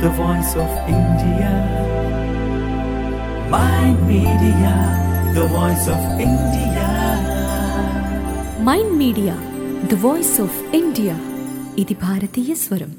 the voice of India. Mind Media, the voice of India. Mind media the voice of India. ఇది భారతీయ స్వరం.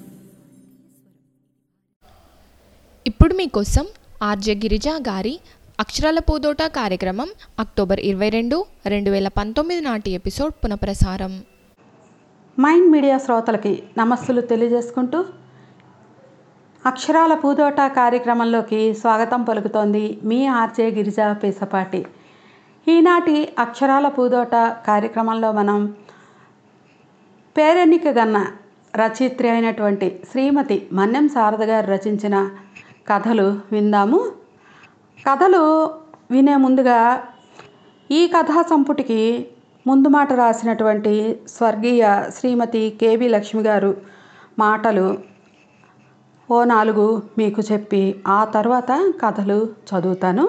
ఇప్పుడు మీకోసం RJ Girija గారి అక్షరాల పూదోట కార్యక్రమం అక్టోబర్ 22, 2019 నాటి ఎపిసోడ్ పునఃప్రసారం. మైండ్ మీడియా శ్రోతలకి నమస్సులు తెలియజేసుకుంటూ అక్షరాల పూదోట కార్యక్రమంలోకి స్వాగతం పలుకుతోంది మీ ఆర్జే గిరిజా పేసపాటి. ఈనాటి అక్షరాల పూదోట కార్యక్రమంలో మనం పేరెన్నిక గన్న రచయిత్రి అయినటువంటి శ్రీమతి మన్నెం శారద గారు రచించిన కథలు విందాము. కథలు వినే ముందుగా ఈ కథా సంపుటికి ముందు మాట రాసినటువంటి స్వర్గీయ శ్రీమతి కేబి లక్ష్మి గారు మాటలు ఓ 4 మీకు చెప్పి ఆ తర్వాత కథలు చదువుతాను.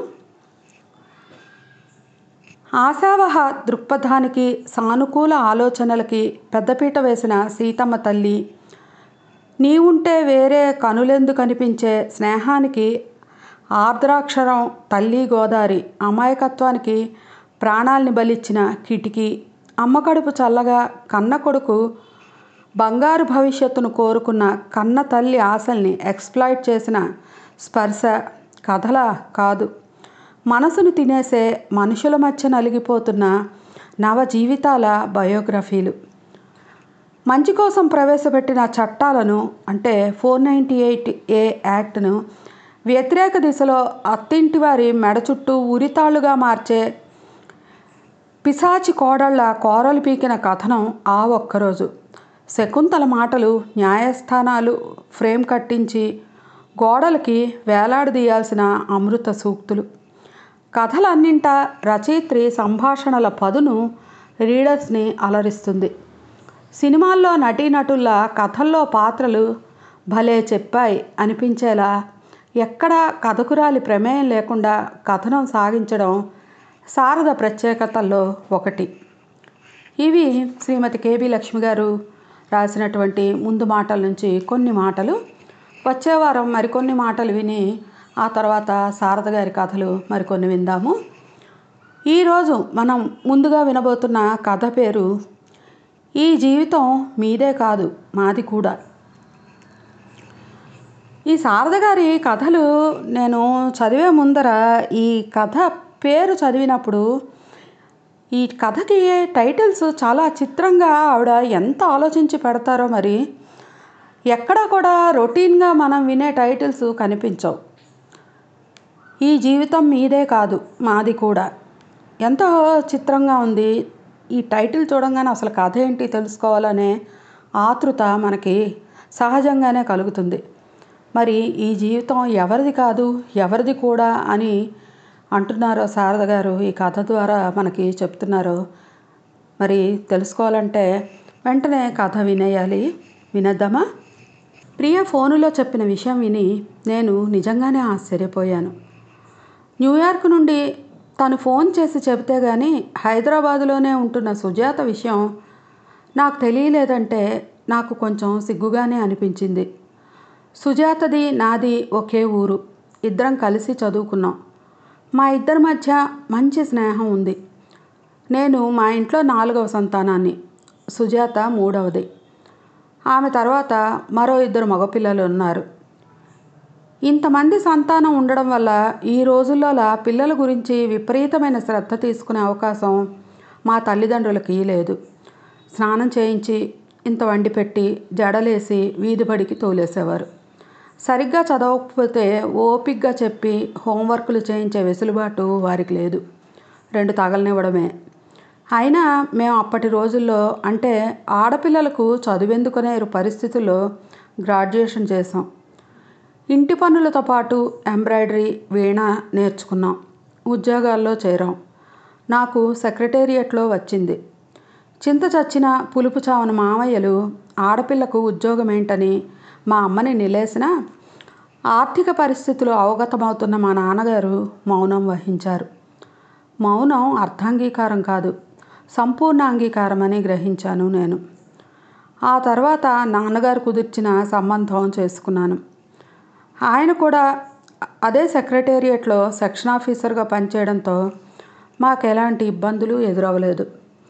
ఆశావహ దృక్పథానికి, సానుకూల ఆలోచనలకి పెద్దపీట వేసిన సీతమ్మ తల్లి, నీవుంటే వేరే కనులెందు కనిపించే స్నేహానికి ఆర్ద్రాక్షరం తల్లి గోదారి, అమాయకత్వానికి ప్రాణాల్ని బలిచ్చిన కిటికీ, అమ్మ కడుపు చల్లగా కన్న కొడుకు బంగారు భవిష్యత్తును కోరుకున్న కన్న తల్లి ఆశల్ని ఎక్స్‌ప్లాయిట్ చేసిన స్పర్శ కథల కాదు, మనసును తినేసే మనుషుల మధ్య నలిగిపోతున్న నవ జీవితాల బయోగ్రఫీలు. మంచి కోసం ప్రవేశపెట్టిన చట్టాలను అంటే 498A యాక్ట్ను వ్యతిరేక దిశలో అత్తింటి వారి మెడ చుట్టూ ఉరితాళ్లుగా మార్చే పిశాచి కోడళ్ల కోరలు పీకిన కథనం ఆ ఒక్కరోజు. శకుంతల మాటలు న్యాయస్థానాలు ఫ్రేమ్ కట్టించి గోడలకి వేలాడదీయాల్సిన అమృత సూక్తులు. కథలన్నింటా రచయిత్రి సంభాషణల పదును రీడర్స్ని అలరిస్తుంది. సినిమాల్లో నటీనటుల్లా కథల్లో పాత్రలు భలే చెప్పాయి అనిపించేలా ఎక్కడా కథకురాలి ప్రమేయం లేకుండా కథనం సాగించడం శారద ప్రత్యేకతల్లో ఒకటి. ఇవి శ్రీమతి కేబి లక్ష్మి గారు రాసినటువంటి ముందు మాటల నుంచి కొన్ని మాటలు. వచ్చే వారం మరికొన్ని మాటలు విని ఆ తర్వాత శారద గారి కథలు మరికొన్ని విందాము. ఈరోజు మనం ముందుగా వినబోతున్న కథ పేరు ఈ జీవితం మీదే కాదు మాది కూడా. ఈ శారద గారి కథలు నేను చదివే ముందర ఈ కథ పేరు చదివినప్పుడు ఈ కథకి టైటిల్స్ చాలా చిత్రంగా ఆవిడ ఎంత ఆలోచించి పెడతారో మరి. ఎక్కడా కూడా రొటీన్గా మనం వినే టైటిల్స్ కనిపించవు. ఈ జీవితం మీదే కాదు మాది కూడా ఎంతో చిత్రంగా ఉంది. ఈ టైటిల్ చూడంగానే అసలు కథ ఏంటి తెలుసుకోవాలనే ఆతృత మనకి సహజంగానే కలుగుతుంది. మరి ఈ జీవితం ఎవరిది కాదు ఎవరిది కూడా అని అంటున్నారో శారద గారు ఈ కథ ద్వారా మనకి చెప్తున్నారు. మరి తెలుసుకోవాలంటే వెంటనే కథ వినేయాలి. వినేద్దామా? ప్రియ ఫోనులో చెప్పిన విషయం విని నేను నిజంగానే ఆశ్చర్యపోయాను. న్యూయార్క్ నుండి తను ఫోన్ చేసి చెబితే కానీ హైదరాబాదులోనే ఉంటున్న సుజాత విషయం నాకు తెలియలేదంటే నాకు కొంచెం సిగ్గుగానే అనిపించింది. సుజాతది నాది ఒకే ఊరు, ఇద్దరం కలిసి చదువుకున్నాం. మా ఇద్దరి మధ్య మంచి స్నేహం ఉంది. నేను మా ఇంట్లో 4వ సంతానాన్ని, సుజాత 3వది. ఆమె తర్వాత మరో 2 మగపిల్లలు ఉన్నారు. ఇంతమంది సంతానం ఉండడం వల్ల ఈ రోజుల్లోలా పిల్లల గురించి విపరీతమైన శ్రద్ధ తీసుకునే అవకాశం మా తల్లిదండ్రులకి లేదు. స్నానం చేయించి ఇంత వండి పెట్టి జడలేసి వీధి బడికి తోలేసేవారు. సరిగ్గా చదవకపోతే ఓపిగ్గా చెప్పి హోంవర్కులు చేయించే వెసులుబాటు వారికి లేదు. 2 తగలనివ్వడమే. అయినా మేము అప్పటి రోజుల్లో అంటే ఆడపిల్లలకు చదువెందుకునే పరిస్థితుల్లో గ్రాడ్యుయేషన్ చేసాం. ఇంటి పనులతో పాటు ఎంబ్రాయిడరీ, వీణ నేర్చుకున్నాం. ఉద్యోగాల్లో చేరాం. నాకు సెక్రటేరియట్లో వచ్చింది. చింత చచ్చిన పులుపు చావన మామయ్యలు ఆడపిల్లకు ఉద్యోగం ఏంటని మా అమ్మని నిలేసిన ఆర్థిక పరిస్థితులు అవగతమవుతున్న మా నాన్నగారు మౌనం వహించారు. మౌనం అర్ధాంగీకారం కాదు, సంపూర్ణ అంగీకారం అని గ్రహించాను నేను. ఆ తర్వాత నాన్నగారు కుదిర్చిన సంబంధం చేసుకున్నాను. ఆయన కూడా అదే సెక్రటేరియట్లో సెక్షన్ ఆఫీసర్గా పనిచేయడంతో మాకు ఎలాంటి ఇబ్బందులు ఎదురవ్వలేదు.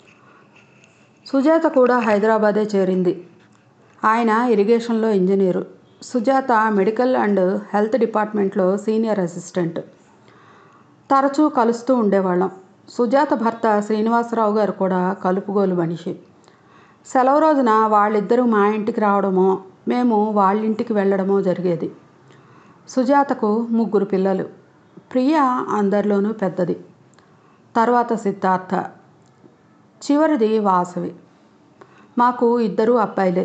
సుజాత కూడా హైదరాబాదే చేరింది. ఆయన ఇరిగేషన్లో engineer, Sujata medical and health డిపార్ట్మెంట్లో సీనియర్ అసిస్టెంట్. తరచూ కలుస్తూ ఉండేవాళ్ళం. సుజాత భర్త శ్రీనివాసరావు గారు కూడా కలుపుగోలు మనిషి. సెలవు రోజున వాళ్ళిద్దరూ మా ఇంటికి రావడమో మేము వాళ్ళింటికి వెళ్ళడమో జరిగేది. సుజాతకు 3 పిల్లలు. ప్రియ అందరిలోనూ పెద్దది, తర్వాత సిద్ధార్థ, చివరిది వాసవి. మాకు 2 అబ్బాయిలే.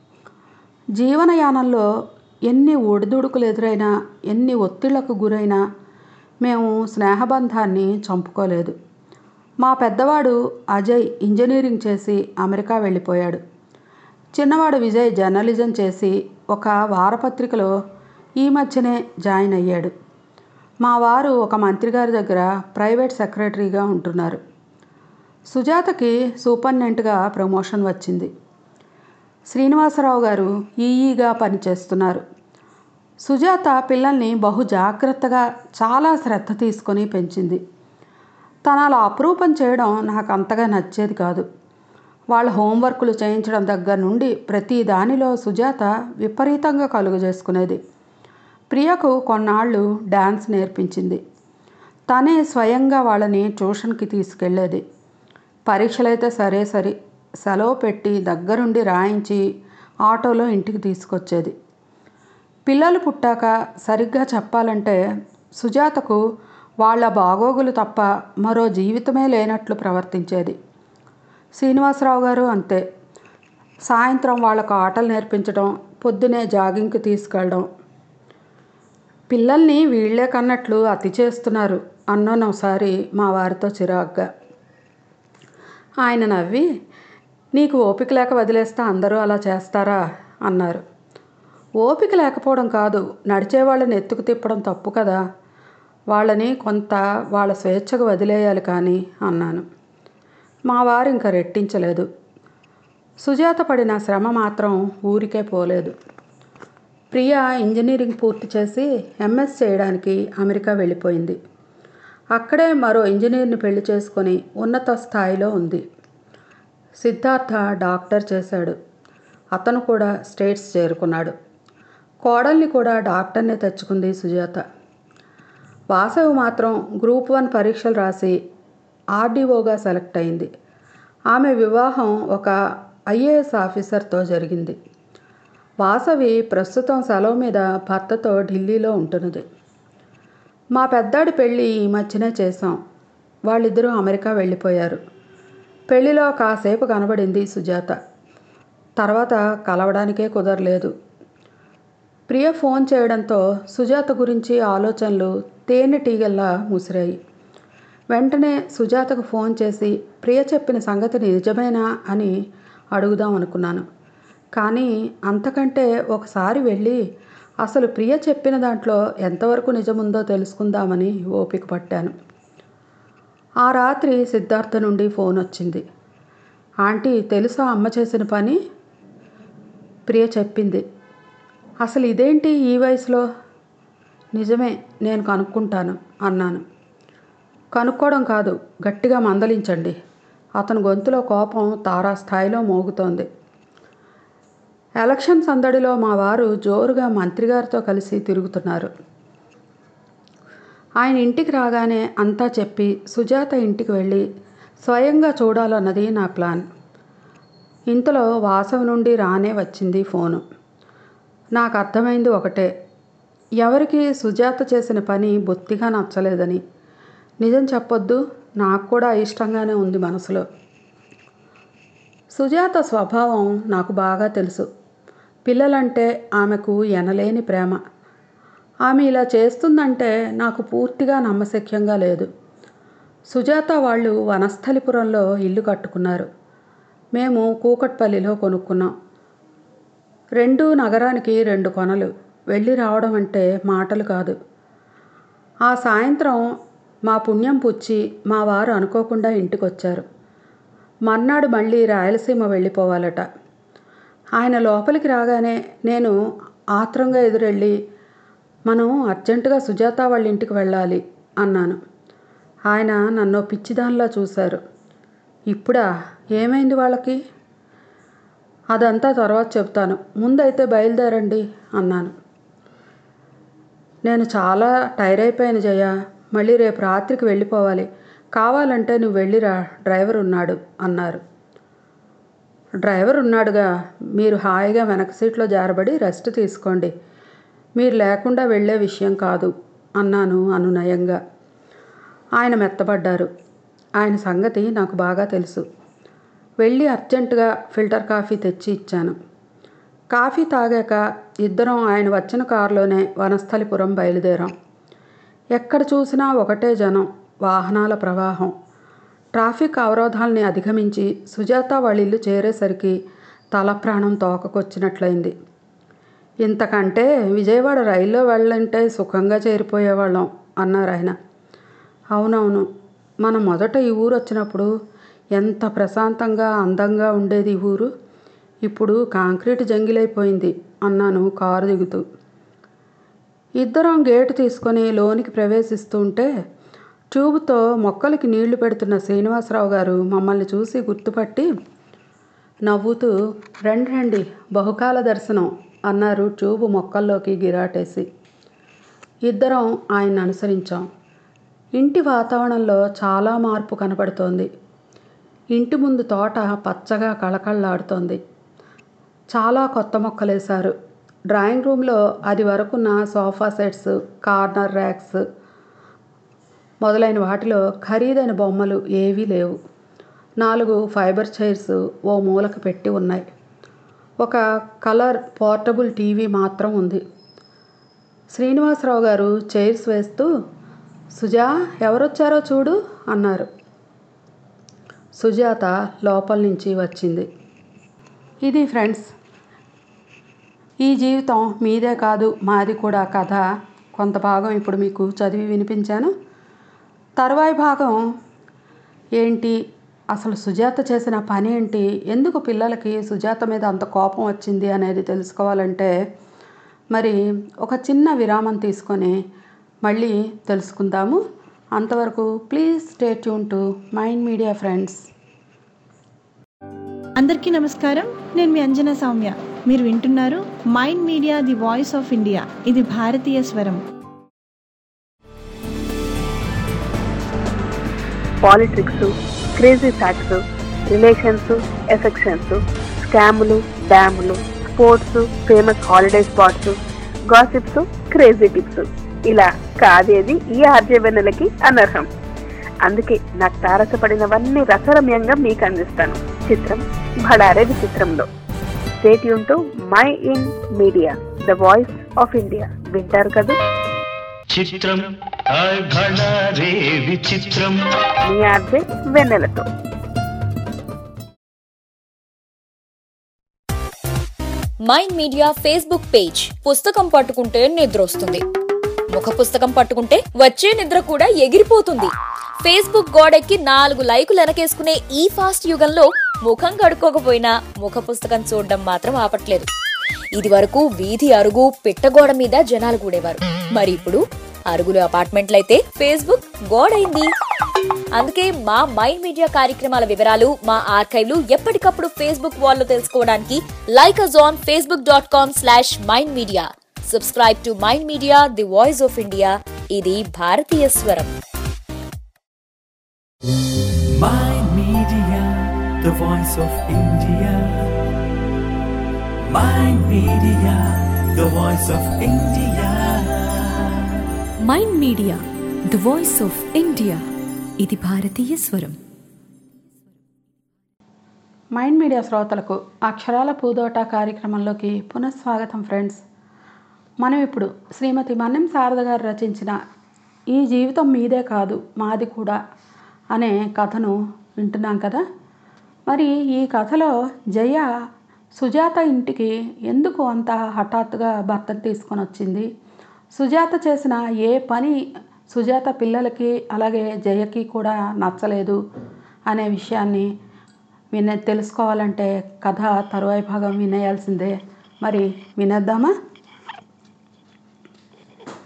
జీవనయానంలో ఎన్ని ఒడిదుడుకులు ఎదురైనా, ఎన్ని ఒత్తిళ్లకు గురైనా మేము స్నేహబంధాన్ని చంపుకోలేదు. మా పెద్దవాడు అజయ్ ఇంజనీరింగ్ చేసి అమెరికా వెళ్ళిపోయాడు. చిన్నవాడు విజయ్ జర్నలిజం చేసి ఒక వారపత్రికలో ఈ మధ్యనే జాయిన్ అయ్యాడు. మా వారు ఒక మంత్రి గారి దగ్గర ప్రైవేట్ సెక్రటరీగా ఉంటున్నారు. సుజాతకి సూపరింటెండెంట్గా ప్రమోషన్ వచ్చింది. శ్రీనివాసరావు గారు ఈఈగా పనిచేస్తున్నారు. సుజాత పిల్లల్ని బహు జాగ్రత్తగా, చాలా శ్రద్ధ తీసుకొని పెంచింది. తను అలా అపురూపం చేయడం నాకు అంతగా నచ్చేది కాదు. వాళ్ళ హోంవర్కులు చేయించడం దగ్గర నుండి ప్రతి దానిలో సుజాత విపరీతంగా కలుగజేసుకునేది. ప్రియకు కొన్నాళ్ళు డ్యాన్స్ నేర్పించింది. తనే స్వయంగా వాళ్ళని ట్యూషన్కి తీసుకెళ్ళేది. పరీక్షలైతే సరే సెలవు పెట్టి దగ్గరుండి రాయించి ఆటోలో ఇంటికి తీసుకొచ్చేది. పిల్లలు పుట్టాక సరిగ్గా చెప్పాలంటే సుజాతకు వాళ్ళ బాగోగులు తప్ప మరో జీవితమే లేనట్లు ప్రవర్తించేది. శ్రీనివాసరావు గారు అంతే. సాయంత్రం వాళ్ళకు ఆటలు నేర్పించడం, పొద్దునే జాగింగ్కి తీసుకెళ్ళడం. పిల్లల్ని వీళ్లే కన్నట్లు అతి చేస్తున్నారు అన్నాను ఒకసారి మా వారితో చిరాగ్గా. ఆయన నవ్వి, నీకు ఓపిక లేక వదిలేస్తే అందరూ అలా చేస్తారా అన్నారు. ఓపిక లేకపోవడం కాదు, నడిచేవాళ్ళని ఎత్తుకు తిప్పడం తప్పు కదా, వాళ్ళని కొంత వాళ్ళ స్వేచ్ఛకు వదిలేయాలి కానీ అన్నాను. మా వారు ఇంకా రెట్టించలేదు. సుజాత పడిన శ్రమ మాత్రం ఊరికే పోలేదు. ప్రియ ఇంజనీరింగ్ పూర్తి చేసి ఎంఎస్ చేయడానికి అమెరికా వెళ్ళిపోయింది. అక్కడే మరో ఇంజనీర్ని పెళ్లి చేసుకొని ఉన్నత స్థాయిలో ఉంది. సిద్ధార్థ డాక్టర్ చేశాడు. అతను కూడా స్టేట్స్ చేరుకున్నాడు. కోడల్ని కూడా డాక్టర్నే తెచ్చుకుంది సుజాత. వాసవి మాత్రం గ్రూప్ 1 పరీక్షలు రాసి ఆర్డీఓగా సెలెక్ట్ అయింది. ఆమె వివాహం ఒక ఐఏఎస్ ఆఫీసర్తో జరిగింది. వాసవి ప్రస్తుతం సెలవు మీద భర్తతో ఢిల్లీలో ఉంటున్నది. మా పెద్దాడి పెళ్ళి ఈ మధ్యనే చేశాం. వాళ్ళిద్దరూ అమెరికా వెళ్ళిపోయారు. పెళ్లిలో కాసేపు కనబడింది సుజాత. తర్వాత కలవడానికే కుదరలేదు. ప్రియ ఫోన్ చేయడంతో సుజాత గురించి ఆలోచనలు తేనెటీగల్లా ముసిరాయి. వెంటనే సుజాతకు ఫోన్ చేసి ప్రియ చెప్పిన సంగతి నిజమేనా అని అడుగుదాం అనుకున్నాను. కానీ అంతకంటే ఒకసారి వెళ్ళి అసలు ప్రియ చెప్పిన దాంట్లో ఎంతవరకు నిజముందో తెలుసుకుందామని ఓపిక పట్టాను. ఆ రాత్రి సిద్ధార్థ నుండి ఫోన్ వచ్చింది. ఆంటీ, తెలుసా అమ్మ చేసిన పని? ప్రియ చెప్పింది. అసలు ఇదేంటి ఈ వయసులో? నిజమే, నేను కనుక్కుంటాను అన్నాను. కనుక్కోవడం కాదు, గట్టిగా మందలించండి. అతని గొంతులో కోపం తారాస్థాయిలో మోగుతోంది. ఎలక్షన్ సందడిలో మా వారు జోరుగా మంత్రిగారితో కలిసి తిరుగుతున్నారు. ఆయన ఇంటికి రాగానే అంతా చెప్పి సుజాత ఇంటికి వెళ్ళి స్వయంగా చూడాలన్నది నా ప్లాన్. ఇంతలో వాసవి నుండి రానే వచ్చింది ఫోను. నాకు అర్థమైంది ఒకటే, ఎవరికి సుజాత చేసిన పని బొత్తిగా నచ్చలేదని. నిజం చెప్పొద్దు, నాకు కూడా ఇష్టంగానే ఉంది మనసులో. సుజాత స్వభావం నాకు బాగా తెలుసు. పిల్లలంటే ఆమెకు ఎనలేని ప్రేమ. ఆమె ఇలా చేస్తుందంటే నాకు పూర్తిగా నమ్మశక్యంగా లేదు. సుజాత వాళ్ళు వనస్థలిపురంలో ఇల్లు కట్టుకున్నారు. మేము కూకట్పల్లిలో కొనుక్కున్నాం. 2 నగరానికి 2 కొనలు. వెళ్ళి రావడం అంటే మాటలు కాదు. ఆ సాయంత్రం మా పుణ్యం పుచ్చి మా వారు అనుకోకుండా ఇంటికొచ్చారు. మర్నాడు మళ్ళీ రాయలసీమ వెళ్ళిపోవాలట. ఆయన లోపలికి రాగానే నేను ఆత్రంగా ఎదురెళ్ళి మనం అర్జెంటుగా సుజాత వాళ్ళ ఇంటికి వెళ్ళాలి అన్నాను. ఆయన నన్ను పిచ్చిదానిలా చూశారు. ఇప్పుడా? ఏమైంది వాళ్ళకి? అదంతా తర్వాత చెప్తాను, ముందైతే బయలుదేరండి అన్నాను. నేను చాలా టైర్ అయిపోయాను జయ, మళ్ళీ రేపు రాత్రికి వెళ్ళిపోవాలి. కావాలంటే నువ్వు వెళ్ళిరా, డ్రైవర్ ఉన్నాడు అన్నారు. డ్రైవర్ ఉన్నాడుగా, మీరు హాయిగా వెనక సీట్లో జారబడి రెస్ట్ తీసుకోండి. మీరు లేకుండా వెళ్ళే విషయం కాదు అన్నాను అనునయంగా. ఆయన మెత్తబడ్డారు. ఆయన సంగతి నాకు బాగా తెలుసు. వెళ్ళి అర్జెంటుగా ఫిల్టర్ కాఫీ తెచ్చి ఇచ్చాను. కాఫీ తాగాక ఇద్దరం ఆయన వచ్చిన కారులోనే వనస్థలిపురం బయలుదేరాం. ఎక్కడ చూసినా ఒకటే జనం, వాహనాల ప్రవాహం. ట్రాఫిక్ అవరోధాలని అధిగమించి సుజాత వాళ్ళ ఇల్లు చేరేసరికి తల ప్రాణం తోకకొచ్చినట్లయింది. ఇంతకంటే విజయవాడ రైల్లో వెళ్ళంటే సుఖంగా చేరిపోయేవాళ్ళం అన్నారు ఆయన. అవునవును, మనం మొదట ఈ ఊరు వచ్చినప్పుడు ఎంత ప్రశాంతంగా అందంగా ఉండేది ఈ ఊరు. ఇప్పుడు కాంక్రీట్ జంగిలైపోయింది అన్నాను కారు దిగుతూ. ఇద్దరం గేటు తీసుకొని లోనికి ప్రవేశిస్తూ ఉంటే ట్యూబ్తో మొక్కలకి నీళ్లు పెడుతున్న శ్రీనివాసరావు గారు మమ్మల్ని చూసి గుర్తుపట్టి నవ్వుతూ రండి రండి, బహుకాల దర్శనం అన్నారు ట్యూబ్ మొక్కల్లోకి గిరాటేసి. ఇద్దరం ఆయన అనుసరించాం. ఇంటి వాతావరణంలో చాలా మార్పు కనపడుతోంది. ఇంటి ముందు తోట పచ్చగా కళకళలాడుతోంది. చాలా కొత్త మొక్కలేశారు. డ్రాయింగ్ రూమ్లో అది వరకున్న సోఫా సెట్స్, కార్నర్ ర్యాక్స్ మొదలైన వాటిలో ఖరీదైన బొమ్మలు ఏవీ లేవు. 4 ఫైబర్ చైర్స్ ఓ మూలకు పెట్టి ఉన్నాయి. ఒక కలర్ పోర్టబుల్ టీవీ మాత్రం ఉంది. శ్రీనివాసరావు గారు చైర్స్ వేస్తూ సుజా, ఎవరొచ్చారో చూడు అన్నారు. సుజాత లోపల నుంచి వచ్చింది. ఇది ఫ్రెండ్స్, ఈ జీవితం మీదే కాదు మాది కూడా కథ కొంత భాగం ఇప్పుడు మీకు చదివి వినిపించాను. తరువాయి భాగం ఏంటి, అసలు సుజాత చేసిన పని ఏంటి, ఎందుకు పిల్లలకి సుజాత మీద అంత కోపం వచ్చింది అనేది తెలుసుకోవాలంటే మరి ఒక చిన్న విరామం తీసుకొని మళ్ళీ తెలుసుకుందాము. అంతవరకు please stay tune to mind media friends. అందరికీ నమస్కారం, నేను మీ అంజనా సౌమ్య. మీరు వింటున్నారు mind media the voice of India. ఇది భారతీయ స్వరం. Politics, crazy facts, relations, affections, స్కాములు, డ్యాములు, sports, famous holiday spots, gossips, crazy tips, ఇలా కాదేది ఈ ఆర్జవెన్నెలకి అనర్హం. అందుకే నాకు తారసపడినవన్నీ రసరమ్యంగా మీకు అందిస్తాను. చిత్రం భడారే విచిత్రంలో. Stay tune to Mind Media the voice of India. వింటారు కదా? చిత్రం భడారే విచిత్రం, మీ ఆర్జే వెన్నెలతో. Mind Media Facebook page. పుస్తకం పట్టుకుంటే నిద్ర వస్తుంది, ముఖ పుస్తకం పట్టుకుంటే వచ్చే నిద్ర కూడా ఎగిరిపోతుంది. ఫేస్బుక్ గోడెక్కి 4 లైకులు వెనకేసుకునే ఈ ఫాస్ట్ యుగంలో ముఖం కడుక్కోకపోయినా ముఖ పుస్తకం చూడడం మాత్రం ఆపట్లేదు. ఇది వరకు వీధి అరుగు పిట్టగోడ మీద జనాలు కూడేవారు. మరి ఇప్పుడు అరుగులు అపార్ట్మెంట్లయితే ఫేస్బుక్ గోడైంది. అందుకే మా మైండ్ మీడియా కార్యక్రమాల వివరాలు, మా ఆర్కైవ్లు ఎప్పటికప్పుడు ఫేస్బుక్ వాల్లో తెలుసుకోవడానికి like us on facebook.com/mindmedia. Subscribe to Mind Media, the voice of India. ఇది భారతీయ స్వరం. Mind Media, the voice of India. Mind Media, the voice of India. Mind media the voice of India. ఇది భారతీయ స్వరం. Mind media శ్రోతలకు అక్షరాల పూదోట కార్యక్రమంలోకి పునఃస్వాగతం friends. మనం ఇప్పుడు శ్రీమతి మన్నెం శారద గారు రచించిన ఈ జీవితం మీదే కాదు మాది కూడా అనే కథను వింటున్నాం కదా. మరి ఈ కథలో జయ సుజాత ఇంటికి ఎందుకు అంత హఠాత్తుగా భర్తను తీసుకొని వచ్చింది, సుజాత చేసిన ఏ పని సుజాత పిల్లలకి అలాగే జయకి కూడా నచ్చలేదు అనే విషయాన్ని తెలుసుకోవాలంటే కథ తరువాయి భాగం వినేయాల్సిందే. మరి వినేద్దామా?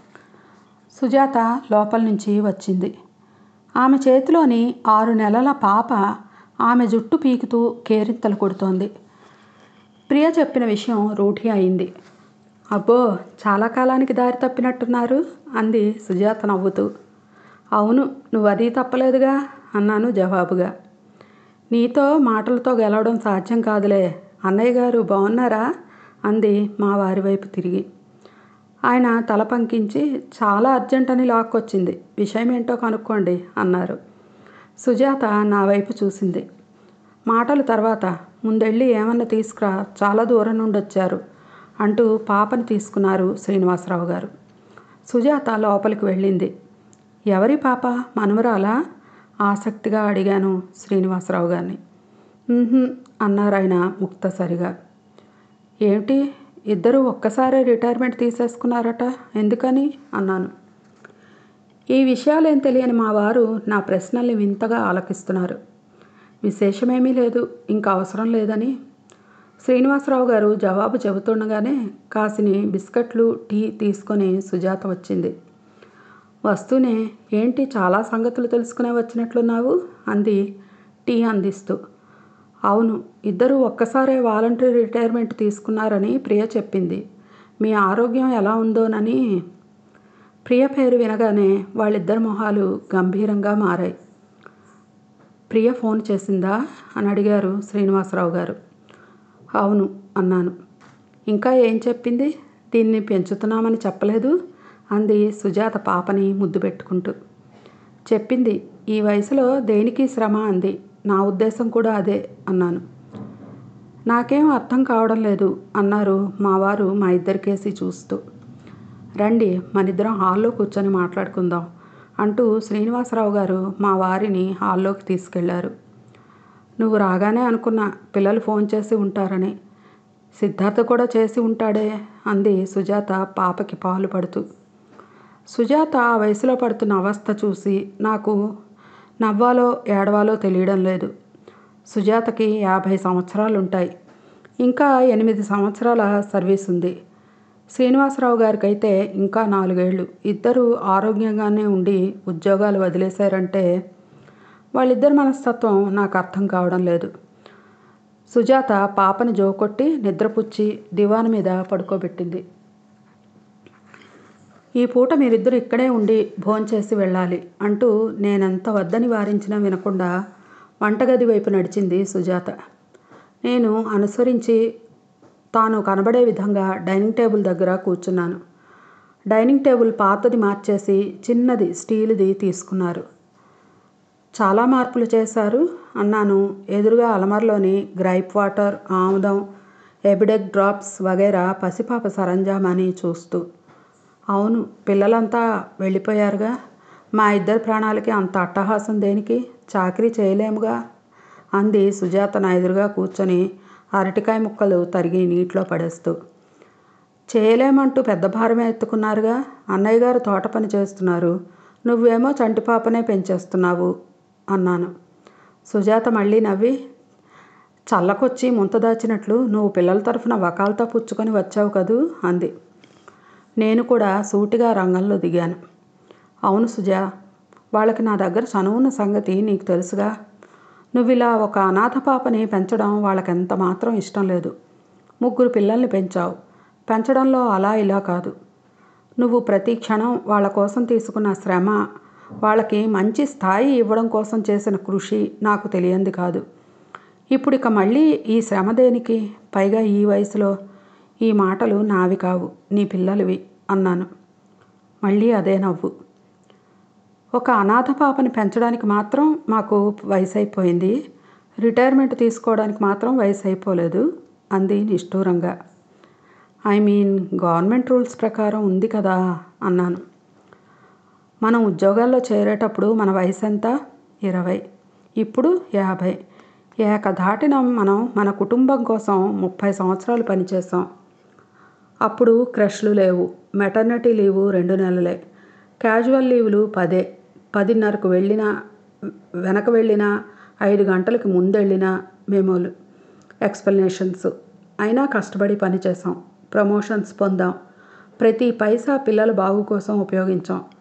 సుజాత లోపల నుంచి వచ్చింది. ఆమె చేతిలోని 6 నెలల పాప ఆమె జుట్టు పీకుతూ కేరింతలు కొడుతోంది. ప్రియ చెప్పిన విషయం రూఢి అయింది. అబ్బో, చాలా కాలానికి దారి తప్పినట్టున్నారు అంది సుజాత నవ్వుతూ. అవును, నువ్వదీ తప్పలేదుగా అన్నాను జవాబుగా. నీతో మాటలతో గెలవడం సాధ్యం కాదులే. అన్నయ్య గారు బాగున్నారా అంది మా వారి వైపు తిరిగి. ఆయన తల పంకించి చాలా అర్జెంట్ అని లాక్కొచ్చింది, విషయం ఏంటో కనుక్కోండి అన్నారు. సుజాత నా వైపు చూసింది. మాటలు తర్వాత, ముందెళ్ళి ఏమన్నా తీసుకురా, చాలా దూరం నుండి వచ్చారు అంటూ పాపని తీసుకున్నారు శ్రీనివాసరావు గారు. సుజాత లోపలికి వెళ్ళింది. ఎవరి పాప, మనవరాలా? ఆసక్తిగా అడిగాను శ్రీనివాసరావు గారిని. అన్నారు ఆయన ముక్తసరిగా. ఏమిటి, ఇద్దరు ఒక్కసారే రిటైర్మెంట్ తీసేసుకున్నారట, ఎందుకని అన్నాను. ఈ విషయాలేం తెలియని మా వారు నా ప్రశ్నల్ని వింతగా ఆలకిస్తున్నారు. విశేషమేమీ లేదు, ఇంకా అవసరం లేదని శ్రీనివాసరావు గారు జవాబు చెబుతుండగానే కాసిని బిస్కెట్లు, టీ తీసుకొని సుజాత వచ్చింది. వస్తూనే, ఏంటి చాలా సంగతులు తెలుసుకునే వచ్చినట్లున్నావు అంది టీ అందిస్తూ. అవును, ఇద్దరు ఒక్కసారే వాలంటరీ రిటైర్మెంట్ తీసుకున్నారని ప్రియ చెప్పింది. మీ ఆరోగ్యం ఎలా ఉందోనని. ప్రియ పేరు వినగానే వాళ్ళిద్దరి మొహాలు గంభీరంగా మారాయి. ప్రియ ఫోన్ చేసిందా అని అడిగారు శ్రీనివాసరావు గారు. అవును అన్నాను. ఇంకా ఏం చెప్పింది? దీన్ని పెంచుతున్నామని చెప్పలేదు అంది సుజాత పాపని ముద్దు పెట్టుకుంటూ. చెప్పింది, ఈ వయసులో దేనికి శ్రమ అంది. నా ఉద్దేశం కూడా అదే అన్నాను. నాకేం అర్థం కావడం లేదు అన్నారు మా వారు మా ఇద్దరికేసి చూస్తూ. రండి, మనిద్దరం హాల్లో కూర్చొని మాట్లాడుకుందాం అంటూ శ్రీనివాసరావు గారు మా వారిని హాల్లోకి తీసుకెళ్లారు. నువ్వు రాగానే అనుకున్నా పిల్లలు ఫోన్ చేసి ఉంటారని. సిద్ధార్థ కూడా చేసి ఉంటాడే అంది సుజాత పాపకి పాలు పడుతూ. సుజాత ఆ వయసులో పడుతున్న అవస్థ చూసి నాకు నవ్వాలో ఏడవాలో తెలియడం లేదు. సుజాతకి 50 సంవత్సరాలుంటాయి. ఇంకా 8 సంవత్సరాల సర్వీస్ ఉంది. శ్రీనివాసరావు గారికైతే ఇంకా 4 ఏళ్ళు. ఇద్దరు ఆరోగ్యంగానే ఉండి ఉద్యోగాలు వదిలేశారంటే వాళ్ళిద్దరి మనస్తత్వం నాకు అర్థం కావడం లేదు. సుజాత పాపని జోకొట్టి నిద్రపుచ్చి దివాను మీద పడుకోబెట్టింది. ఈ పూట మీరిద్దరు ఇక్కడే ఉండి భోంచేసి వెళ్ళాలి అంటూ నేనెంత వద్దని వారించినా వినకుండా వంటగది వైపు నడిచింది సుజాత. నేను అనుసరించి తాను కనబడే విధంగా డైనింగ్ టేబుల్ దగ్గర కూర్చున్నాను. డైనింగ్ టేబుల్ పాతది మార్చేసి చిన్నది స్టీలుది తీసుకున్నారు. చాలా మార్పులు చేశారు అన్నాను ఎదురుగా అలమరలోని గ్రైప్ వాటర్, ఆముదం, ఎబిడెక్ డ్రాప్స్ వగైరా పసిపాప సరంజామాని చూస్తూ. అవును, పిల్లలంతా వెళ్ళిపోయారుగా. మా ఇద్దరి ప్రాణాలకి అంత అట్టహాసం దేనికి? చాకరీ చేయలేముగా అంది సుజాత నా ఎదురుగా కూర్చొని అరటికాయ ముక్కలు తరిగి నీటిలో పడేస్తూ. చేయలేమంటూ పెద్ద భారమే ఎత్తుకున్నారుగా. అన్నయ్య గారు తోట పని చేస్తున్నారు, నువ్వేమో చంటిపాపనే పెంచేస్తున్నావు అన్నాను. సుజాత మళ్ళీ నవ్వి, చల్లకొచ్చి ముంత దాచినట్లు నువ్వు పిల్లల తరఫున వకాల్తా పుచ్చుకొని వచ్చావు కదూ అంది. నేను కూడా సూటిగా రంగంలో దిగాను. అవును సుజా, వాళ్ళకి నా దగ్గర చనువున్న సంగతి నీకు తెలుసుగా. నువ్వు ఇలా ఒక అనాథ పాపని పెంచడం వాళ్ళకెంత మాత్రం ఇష్టం లేదు. 3 పిల్లల్ని పెంచావు. పెంచడంలో అలా ఇలా కాదు. నువ్వు ప్రతి క్షణం వాళ్ళ కోసం తీసుకున్న శ్రమ, వాళ్ళకి మంచి స్థాయి ఇవ్వడం కోసం చేసిన కృషి నాకు తెలియంది కాదు. ఇప్పుడు ఇక మళ్ళీ ఈ శ్రమ దేనికి? పైగా ఈ వయసులో. ఈ మాటలు నావి కావు, నీ పిల్లలవి అన్నాను. మళ్ళీ అదే నవ్వు. ఒక అనాథ పాపని పెంచడానికి మాత్రం మాకు వయసు అయిపోయింది, రిటైర్మెంట్ తీసుకోవడానికి మాత్రం వయసు అయిపోలేదు అంది నిష్ఠూరంగా. ఐ మీన్ గవర్నమెంట్ రూల్స్ ప్రకారం ఉంది కదా అన్నాను. మనం ఉద్యోగాల్లో చేరేటప్పుడు మన వయసు ఎంత? 20. ఇప్పుడు 50. ఏకధాటిన మనం మన కుటుంబం కోసం 30 సంవత్సరాలు పనిచేసాం. అప్పుడు క్రష్లు లేవు, మెటర్నిటీ లీవు 2 నెలలే, క్యాజువల్ లీవులు 10. 10:30కు వెళ్ళినా, వెనక వెళ్ళినా, 5 గంటలకి ముందెళ్ళినా మెమోలు, ఎక్స్ప్లెనేషన్స్. అయినా కష్టపడి పనిచేసాం, ప్రమోషన్స్ పొందాం. ప్రతి పైసా పిల్లల బాగు కోసం ఉపయోగించాం.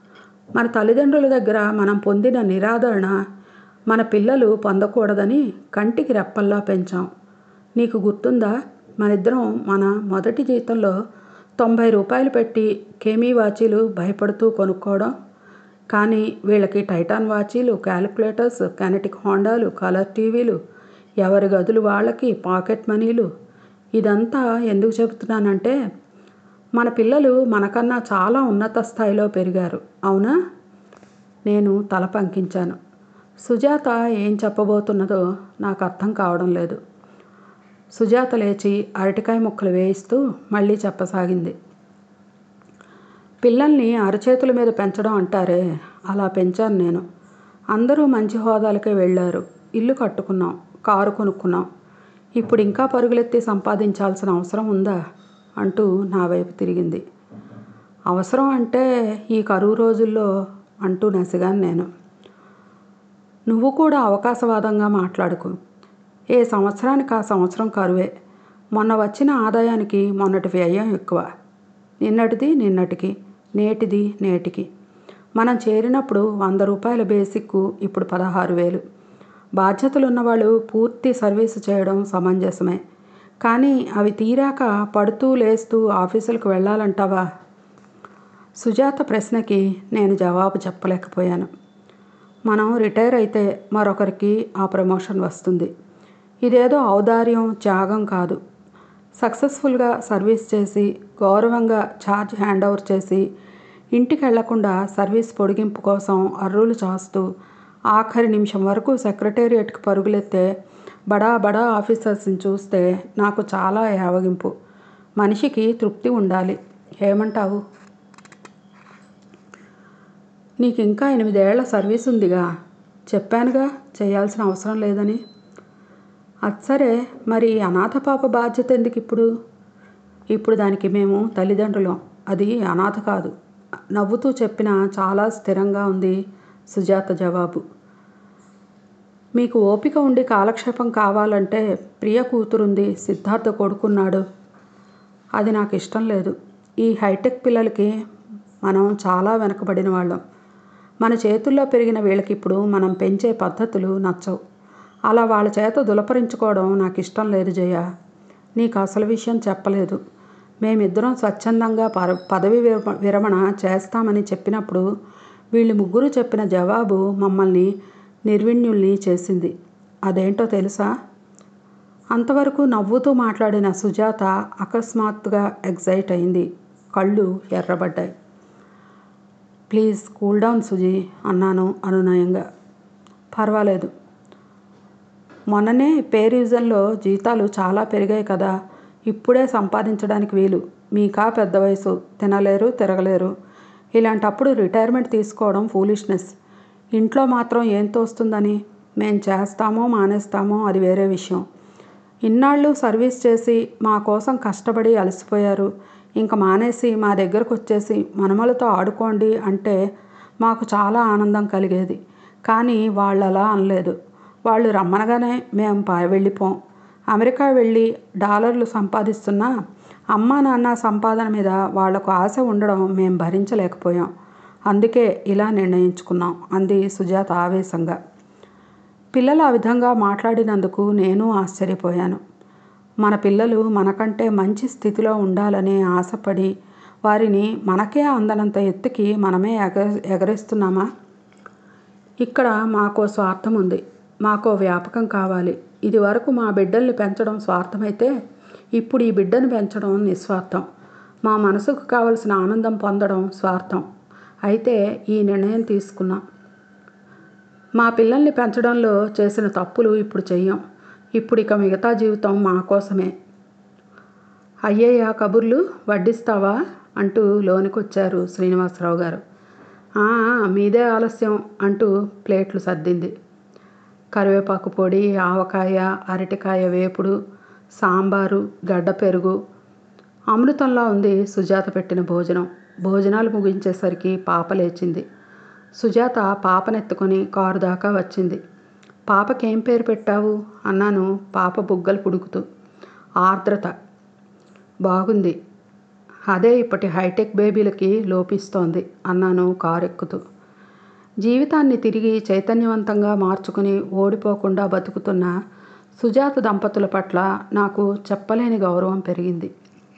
మన తల్లిదండ్రుల దగ్గర మనం పొందిన నిరాదరణ మన పిల్లలు పొందకూడదని కంటికి రెప్పల్లా పెంచాం. నీకు గుర్తుందా, మనిద్దరం మన మొదటి జీతంలో 90 రూపాయలు పెట్టి కేమీ వాచీలు భయపడుతూ కొనుక్కోవడం. కానీ వీళ్ళకి టైటాన్ వాచీలు, క్యాలిక్యులేటర్స్, కెనెటిక్ హోండాలు, కలర్ టీవీలు, ఎవరి గదులు వాళ్ళకి పాకెట్ మనీలు. ఇదంతా ఎందుకు చెబుతున్నానంటే మన పిల్లలు మనకన్నా చాలా ఉన్నత స్థాయిలో పెరిగారు, అవునా? నేను తల పంకించాను. సుజాత ఏం చెప్పబోతున్నదో నాకు అర్థం కావడం లేదు. సుజాత లేచి అరటికాయ ముక్కలు వేయిస్తూ మళ్ళీ చెప్పసాగింది. పిల్లల్ని అరచేతుల మీద పెంచడం అంటారే, అలా పెంచాను నేను. అందరూ మంచి హోదాలకే వెళ్ళారు, ఇల్లు కట్టుకున్నాం, కారు కొనుక్కున్నాం. ఇప్పుడు ఇంకా పరుగులెత్తి సంపాదించాల్సిన అవసరం ఉందా అంటూ నా వైపు తిరిగింది. అవసరం అంటే ఈ కరువు రోజుల్లో అంటూ నసిగాను నేను. నువ్వు కూడా అవకాశవాదంగా మాట్లాడుకు. ఏ సంవత్సరానికి ఆ సంవత్సరం కరువే. మొన్న వచ్చిన ఆదాయానికి మొన్నటి వ్యయం ఎక్కువ. నిన్నటిది నిన్నటికి, నేటిది నేటికి. మనం చేరినప్పుడు 100 రూపాయల బేసిక్కు ఇప్పుడు 16,000. బాధ్యతలున్నవాళ్ళు పూర్తి సర్వీసు చేయడం సమంజసమే. కానీ అవి తీరాక పడుతూ లేస్తూ ఆఫీసులకు వెళ్ళాలంటావా? సుజాత ప్రశ్నకి నేను జవాబు చెప్పలేకపోయాను. మనం రిటైర్ అయితే మరొకరికి ఆ ప్రమోషన్ వస్తుంది. ఇదేదో ఔదార్యం, త్యాగం కాదు. సక్సెస్ఫుల్గా సర్వీస్ చేసి గౌరవంగా ఛార్జ్ హ్యాండ్ ఓవర్ చేసి ఇంటికి వెళ్లకుండా సర్వీస్ పొడిగింపు కోసం అర్రులు చాస్తూ ఆఖరి నిమిషం వరకు సెక్రటేరియట్కి పరుగులెత్తే బడా బడా ఆఫీసర్స్ని చూస్తే నాకు చాలా యావగింపు. మనిషికి తృప్తి ఉండాలి. ఏమంటావు? నీకు ఇంకా 8 ఏళ్ల సర్వీస్ ఉందిగా. చెప్పానుగా చేయాల్సిన అవసరం లేదని. అది సరే, మరి అనాథ పాప బాధ్యత ఎందుకు ఇప్పుడు? ఇప్పుడు దానికి మేము తల్లిదండ్రులం, అది అనాథ కాదు. నవ్వుతూ చెప్పిన చాలా స్థిరంగా ఉంది సుజాత జవాబు. మీకు ఓపిక ఉండి కాలక్షేపం కావాలంటే ప్రియ కూతురుంది, సిద్ధార్థ కొడుకున్నాడు. అది నాకు ఇష్టం లేదు. ఈ హైటెక్ పిల్లలకి మనం చాలా వెనకబడిన వాళ్ళం. మన చేతుల్లో పెరిగిన వీళ్ళకి ఇప్పుడు మనం పెంచే పద్ధతులు నచ్చవు. అలా వాళ్ళ చేత దులపరించుకోవడం నాకు ఇష్టం లేదు జయ. నీకు అసలు విషయం చెప్పలేదు. మేమిద్దరం స్వచ్ఛందంగా పదవి విరమణ చేస్తామని చెప్పినప్పుడు వీళ్ళు ముగ్గురు చెప్పిన జవాబు మమ్మల్ని నిర్విణ్యుల్ని చేసింది. అదేంటో తెలుసా? అంతవరకు నవ్వుతూ మాట్లాడిన సుజాత అకస్మాత్తుగా ఎగ్జైట్ అయింది. కళ్ళు ఎర్రబడ్డాయి. ప్లీజ్ కూల్ డౌన్ సుజీ అన్నాను అనునయంగా. పర్వాలేదు. మొన్ననే పే రివిజన్లో జీతాలు చాలా పెరిగాయి కదా. ఇప్పుడే సంపాదించడానికి వీలు. మీకా పెద్ద వయసు, తినలేరు తిరగలేరు. ఇలాంటప్పుడు రిటైర్మెంట్ తీసుకోవడం ఫూలిష్నెస్. ఇంట్లో మాత్రం ఏం తోస్తుందని? మేం చేస్తామో మానేస్తామో అది వేరే విషయం. ఇన్నాళ్ళు సర్వీస్ చేసి మా కోసం కష్టపడి అలసిపోయారు. ఇంక మానేసి మా దగ్గరకు వచ్చేసి మనమలతో ఆడుకోండి అంటే మాకు చాలా ఆనందం కలిగేది. కానీ వాళ్ళు అలా అనలేదు. వాళ్ళు రమ్మనగానే మేము వెళ్ళిపోం. అమెరికా వెళ్ళి డాలర్లు సంపాదిస్తున్నా అమ్మా నాన్న సంపాదన మీద వాళ్లకు ఆశ ఉండడం మేము భరించలేకపోయాం. అందుకే ఇలా నిర్ణయించుకున్నాం అంది సుజాత ఆవేశంగా. పిల్లలు ఆ విధంగా మాట్లాడినందుకు నేను ఆశ్చర్యపోయాను. మన పిల్లలు మనకంటే మంచి స్థితిలో ఉండాలని ఆశపడి వారిని మనకే అందనంత ఎత్తుకి మనమే ఎగరేస్తున్నామా? ఇక్కడ మాకో స్వార్థం ఉంది. మాకో వ్యాపకం కావాలి. ఇది వరకు మా బిడ్డల్ని పెంచడం స్వార్థమైతే ఇప్పుడు ఈ బిడ్డను పెంచడం నిస్వార్థం. మా మనసుకు కావలసిన ఆనందం పొందడం స్వార్థం. అయితే ఈ నిర్ణయం తీసుకున్నాం. మా పిల్లల్ని పెంచడంలో చేసిన తప్పులు ఇప్పుడు చెయ్యం. ఇప్పుడు ఇక మిగతా జీవితం మా కోసమే. అయ్యయ్య కబుర్లు వడ్డిస్తావా అంటూ లోనికొచ్చారు శ్రీనివాసరావు గారు. మీదే ఆలస్యం అంటూ ప్లేట్లు సర్దింది. కరివేపాకు పొడి, ఆవకాయ, అరటికాయ వేపుడు, సాంబారు, గడ్డ పెరుగు. అమృతంలా ఉంది సుజాత పెట్టిన భోజనం. భోజనాలు ముగించేసరికి పాప లేచింది. సుజాత పాపనెత్తుకొని కారు దాకా వచ్చింది. పాపకేం పేరు పెట్టావు అన్నాను పాప బుగ్గలు పుడుకుతూ. ఆర్ద్రత. బాగుంది. అదే ఇప్పటి హైటెక్ బేబీలకి లోపిస్తోంది అన్నాను కారు ఎక్కుతూ. జీవితాన్ని తిరిగి చైతన్యవంతంగా మార్చుకుని ఓడిపోకుండా బతుకుతున్న సుజాత దంపతుల పట్ల నాకు చెప్పలేని గౌరవం పెరిగింది.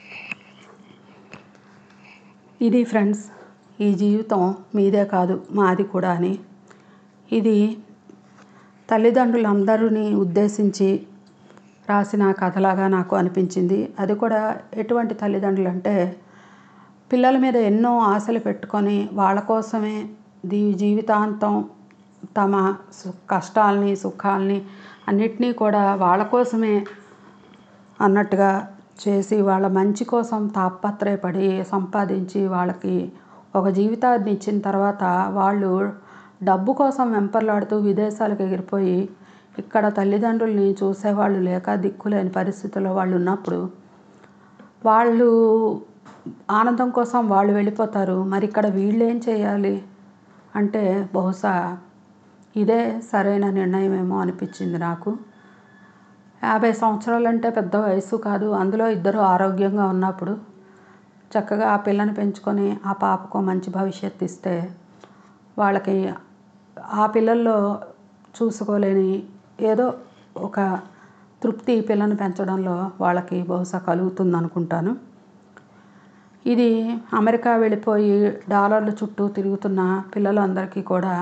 ఇది ఫ్రెండ్స్, ఈ జీవితం మీదే కాదు మాది కూడా అని. ఇది తల్లిదండ్రులందరినీ ఉద్దేశించి రాసిన కథలాగా నాకు అనిపించింది. అది కూడా ఎటువంటి తల్లిదండ్రులు అంటే, పిల్లల మీద ఎన్నో ఆశలు పెట్టుకొని వాళ్ళ కోసమే జీవితాంతం తమ కష్టాలని సుఖాలని అన్నిటినీ కూడా వాళ్ళ కోసమే అన్నట్టుగా చేసి వాళ్ళ మంచి కోసం తాపత్రయపడి సంపాదించి వాళ్ళకి ఒక జీవితాన్ని ఇచ్చిన తర్వాత వాళ్ళు డబ్బు కోసం వెంపర్లాడుతూ విదేశాలకు ఎగిరిపోయి ఇక్కడ తల్లిదండ్రుల్ని చూసేవాళ్ళు లేక దిక్కులేని పరిస్థితుల్లో వాళ్ళు ఉన్నప్పుడు వాళ్ళు ఆనందం కోసం వాళ్ళు వెళ్ళిపోతారు. మరి ఇక్కడ వీళ్ళు ఏం చేయాలి అంటే బహుశా ఇదే సరైన నిర్ణయమేమో అనిపించింది నాకు. 50 సంవత్సరాలంటే పెద్ద వయసు కాదు. అందులో ఇద్దరు ఆరోగ్యంగా ఉన్నప్పుడు చక్కగా ఆ పిల్లని పెంచుకొని ఆ పాపకు మంచి భవిష్యత్తు ఇస్తే వాళ్ళకి ఆ పిల్లల్లో చూసుకోలేని ఏదో ఒక తృప్తి పిల్లని పెంచడంలో వాళ్ళకి బహుశా కలుగుతుంది అనుకుంటాను. ఇది అమెరికా వెళ్ళిపోయి డాలర్ల చుట్టూ తిరుగుతున్న పిల్లలందరికీ కూడా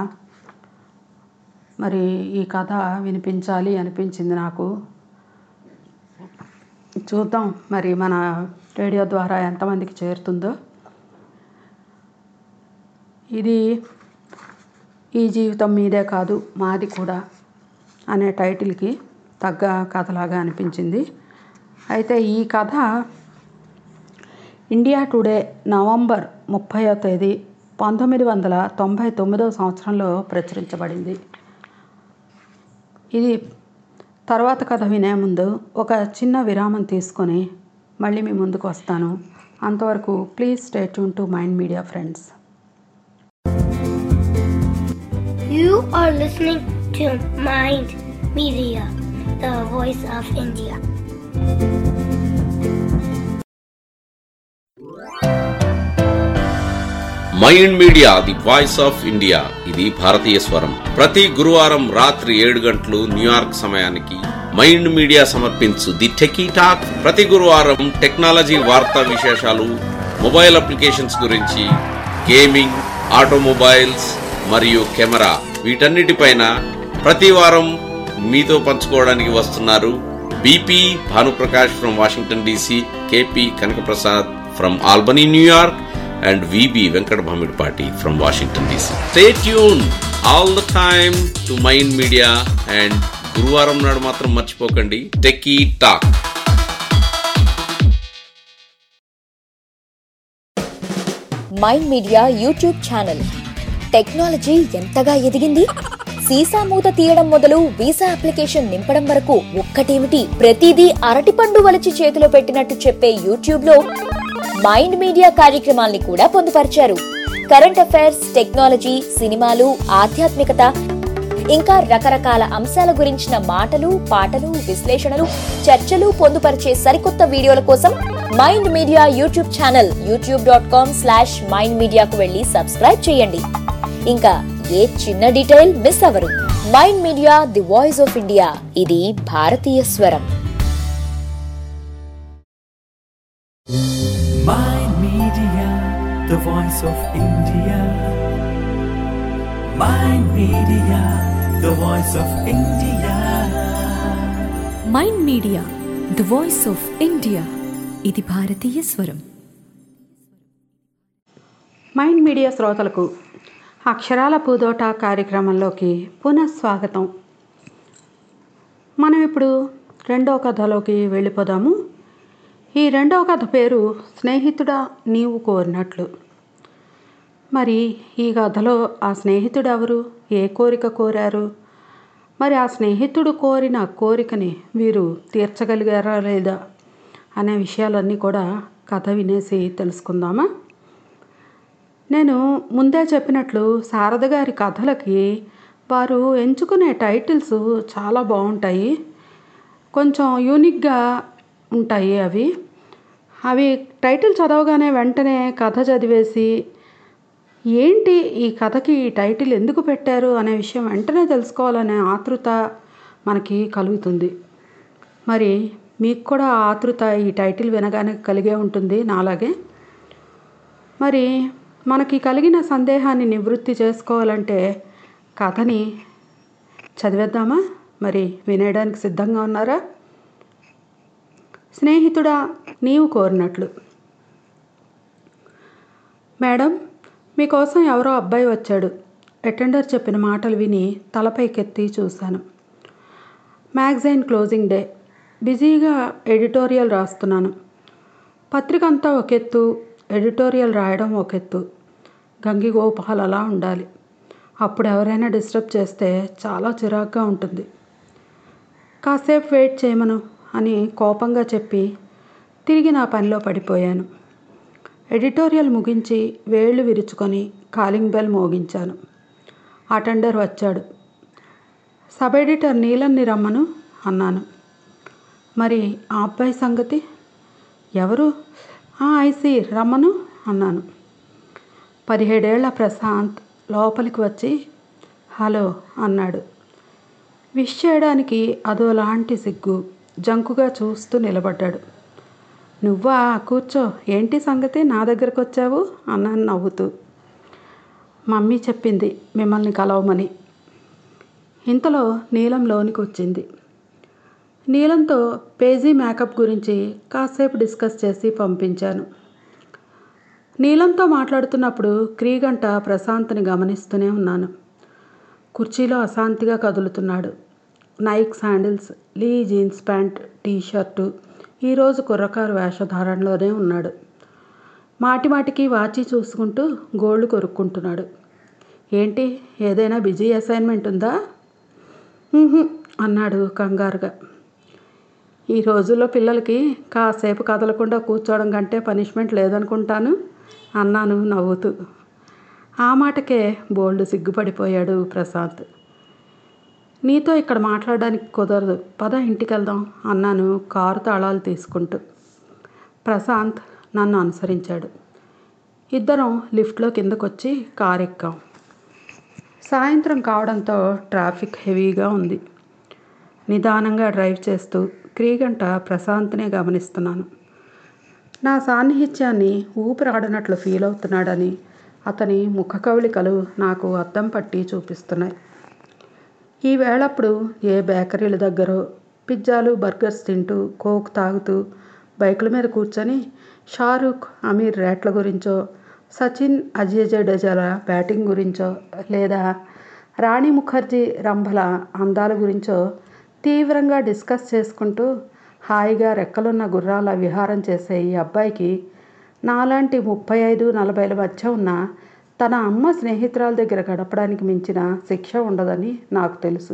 మరి ఈ కథ వినిపించాలి అనిపించింది నాకు. చూద్దాం మరి మన రేడియో ద్వారా ఎంతమందికి చేరుతుందో. ఇది ఈ జీవితం మీదే కాదు మాది కూడా అనే టైటిల్కి తగ్గ కథలాగా అనిపించింది. అయితే ఈ కథ ఇండియా టుడే నవంబర్ 30వ తేదీ 1999 సంవత్సరంలో ప్రచురించబడింది. ఇది తర్వాత కథ వినే ముందు ఒక చిన్న విరామం తీసుకొని మళ్ళీ మీ ముందుకు వస్తాను. అంతవరకు please stay tune to mind media friends. You are listening to Mind Media, the voice of India. Mind media the voice of India, ఇది భారతీయ స్వరం. ప్రతి గురువారం రాత్రి 7 గంటలు న్యూయార్క్ సమయానికి మైండ్ మీడియా సమర్పించు ది టెకీ టాక్. ప్రతి గురువారం టెక్నాలజీ వార్తా విశేషాలు, మొబైల్ అప్లికేషన్స్ గురించి, గేమింగ్, ఆటోమొబైల్స్ మరియు కెమెరా, వీటన్నిటిపైన ప్రతి వారం మీతో పంచుకోవడానికి వస్తున్నారు BP Bhanuprakash from Washington DC, KP Kanakaprasad from Albany New York, and VB Venkat Bhamidpati from Washington DC. Stay tuned all the time to Mind Media, and గురువారం నాడు మాత్రం మర్చిపోకండి techie talk. Mind media YouTube channel. Technology ఎంతగా ఎదిగింది, సీసా మూత తీయడం మొదలు వీసా అప్లికేషన్ నింపడం వరకు ఒక్కటేమిటి, ప్రతిదీ అరటిపండు వలిచి చేతిలో పెట్టినట్టు చెప్పే యూట్యూబ్ లో మైండ్ మీడియా కార్యక్రమాల్ని కూడా పొందుపరిచారు. కరెంట్ అఫైర్స్, టెక్నాలజీ, సినిమాలు, ఆధ్యాత్మికత, ఇంకా రకరకాల అంశాల గురించిన మాటలు, పాటలు, విశ్లేషణలు, చర్చలు పొందుపరిచే సరికొత్త వీడియోల కోసం mind media YouTube channel youtube.com/mindmedia కు వెళ్లి సబ్స్క్రైబ్ చేయండి. ఇంకా ఏ చిన్న డీటెయిల్ మిస్ అవ్వరు. Mind media the voice of India, ఇది భారతీయ స్వరం. Mind Media, the voice of India. Mind Media, the voice of India. Mind media the voice of India, ఇది భారతీయ స్వరం. మైండ్ మీడియా శ్రోతలకు అక్షరాల పూదోట కార్యక్రమంలోకి పునఃస్వాగతం. మనం ఇప్పుడు రెండో కథలోకి వెళ్ళిపోదాము. ఈ రెండవ కథ పేరు స్నేహితుడా నీవు కోరినట్లు. మరి ఈ కథలో ఆ స్నేహితుడు ఎవరు, ఏ కోరిక కోరారు, మరి ఆ స్నేహితుడు కోరిన కోరికని వీరు తీర్చగలిగారా లేదా అనే విషయాలన్నీ కూడా కథ వినేసి తెలుసుకుందామా. నేను ముందే చెప్పినట్లు శారద గారి కథలకి వారు ఎంచుకునే టైటిల్స్ చాలా బాగుంటాయి, కొంచెం యూనిక్గా ఉంటాయి. అవి టైటిల్ చదవగానే వెంటనే కథ చదివేసి ఏంటి ఈ కథకి ఈ టైటిల్ ఎందుకు పెట్టారు అనే విషయం వెంటనే తెలుసుకోవాలనే ఆతృత మనకి కలుగుతుంది. మరి మీకు కూడా ఆ ఆతృత ఈ టైటిల్ వినగానే కలిగే ఉంటుంది నాలాగే. మరి మనకి కలిగిన సందేహాన్ని నివృత్తి చేసుకోవాలంటే కథని చదివేద్దామా? మరి వినేయడానికి సిద్ధంగా ఉన్నారా? స్నేహితుడా, నీవు కోరినట్లు. మేడం, మీకోసం ఎవరో అబ్బాయి వచ్చాడు. అటెండర్ చెప్పిన మాటలు విని తలపైకెత్తి చూశాను. Magazine closing day. బిజీగా ఎడిటోరియల్ రాస్తున్నాను. పత్రిక అంతా ఒకెత్తు, ఎడిటోరియల్ రాయడం ఒకెత్తు. గంగిగోపాల్ అలా ఉండాలి. అప్పుడు ఎవరైనా డిస్టర్బ్ చేస్తే చాలా చిరాగ్గా ఉంటుంది. కాసేపు వెయిట్ చేయమను అని కోపంగా చెప్పి తిరిగి నా పనిలో పడిపోయాను. ఎడిటోరియల్ ముగించి వేళ్లు విరుచుకొని కాలింగ్ బెల్ మోగించాను. అటెండర్ వచ్చాడు. సబ్ ఎడిటర్ నీలన్ని రమ్మను అన్నాను. మరి ఆ అబ్బాయి సంగతి? ఎవరు? ఐసి రమ్మను అన్నాను. 17 ఏళ్ల ప్రశాంత్ లోపలికి వచ్చి హలో అన్నాడు. విష్ చేయడానికి అదోలాంటి సిగ్గు. జంకుగా చూస్తూ నిలబడ్డాడు. నువ్వా? కూర్చో. ఏంటి సంగతి, నా దగ్గరకు వచ్చావు అన్నాను నవ్వుతూ. మమ్మీ చెప్పింది మిమ్మల్ని కలవమని. ఇంతలో నీలం లోనికి వచ్చింది. నీలంతో పేజీ మేకప్ గురించి కాసేపు డిస్కస్ చేసి పంపించాను. నీలంతో మాట్లాడుతున్నప్పుడు క్రీగంట ప్రశాంత్ని గమనిస్తూనే ఉన్నాను. కుర్చీలో అశాంతిగా కదులుతున్నాడు. Nike sandals, Lee jeans pant, t shirt. ఈరోజు కుర్రకారు వేషధారణలోనే ఉన్నాడు. మాటిమాటికి వాచి చూసుకుంటూ గోళ్ళు కొరుక్కుంటున్నాడు. ఏంటి, ఏదైనా బిజీ అసైన్మెంట్ ఉందా? అన్నాడు కంగారుగా. ఈ రోజుల్లో పిల్లలకి కాసేపు కదలకుండా కూర్చోవడం కంటే పనిష్మెంట్ లేదనుకుంటాను అన్నాను నవ్వుతూ. ఆ మాటకే బోల్డ్ సిగ్గుపడిపోయాడు ప్రశాంత్. నీతో ఇక్కడ మాట్లాడడానికి కుదరదు, పద ఇంటికి వెళ్దాం అన్నాను కారు తాళాలు తీసుకుంటూ. ప్రశాంత్ నన్ను అనుసరించాడు. ఇద్దరం లిఫ్ట్లో కిందకొచ్చి కారు ఎక్కాం. సాయంత్రం కావడంతో ట్రాఫిక్ హెవీగా ఉంది. నిదానంగా డ్రైవ్ చేస్తూ క్రీగంట ప్రశాంత్నే గమనిస్తున్నాను. నా సాన్నిహిత్యాన్ని ఊపిరాడనట్లు ఫీల్ అవుతున్నాడని అతని ముఖ కవళికలు నాకు అద్దం పట్టి చూపిస్తున్నాయి. ఈ వేళప్పుడు ఏ బేకరీల దగ్గరో పిజ్జాలు బర్గర్స్ తింటూ కోక్ తాగుతూ బైకుల మీద కూర్చొని షారూఖ్ అమీర్ రేట్ల గురించో, సచిన్ అజయ్ జడేజాల బ్యాటింగ్ గురించో, లేదా రాణి ముఖర్జీ రంభల అందాల గురించో తీవ్రంగా డిస్కస్ చేసుకుంటూ హాయిగా రెక్కలున్న గుర్రాల విహారం చేసే ఈ అబ్బాయికి నాలాంటి 35-40 మధ్య ఉన్న తన అమ్మ స్నేహితురాల దగ్గర గడపడానికి మించిన శిక్ష ఉండదని నాకు తెలుసు.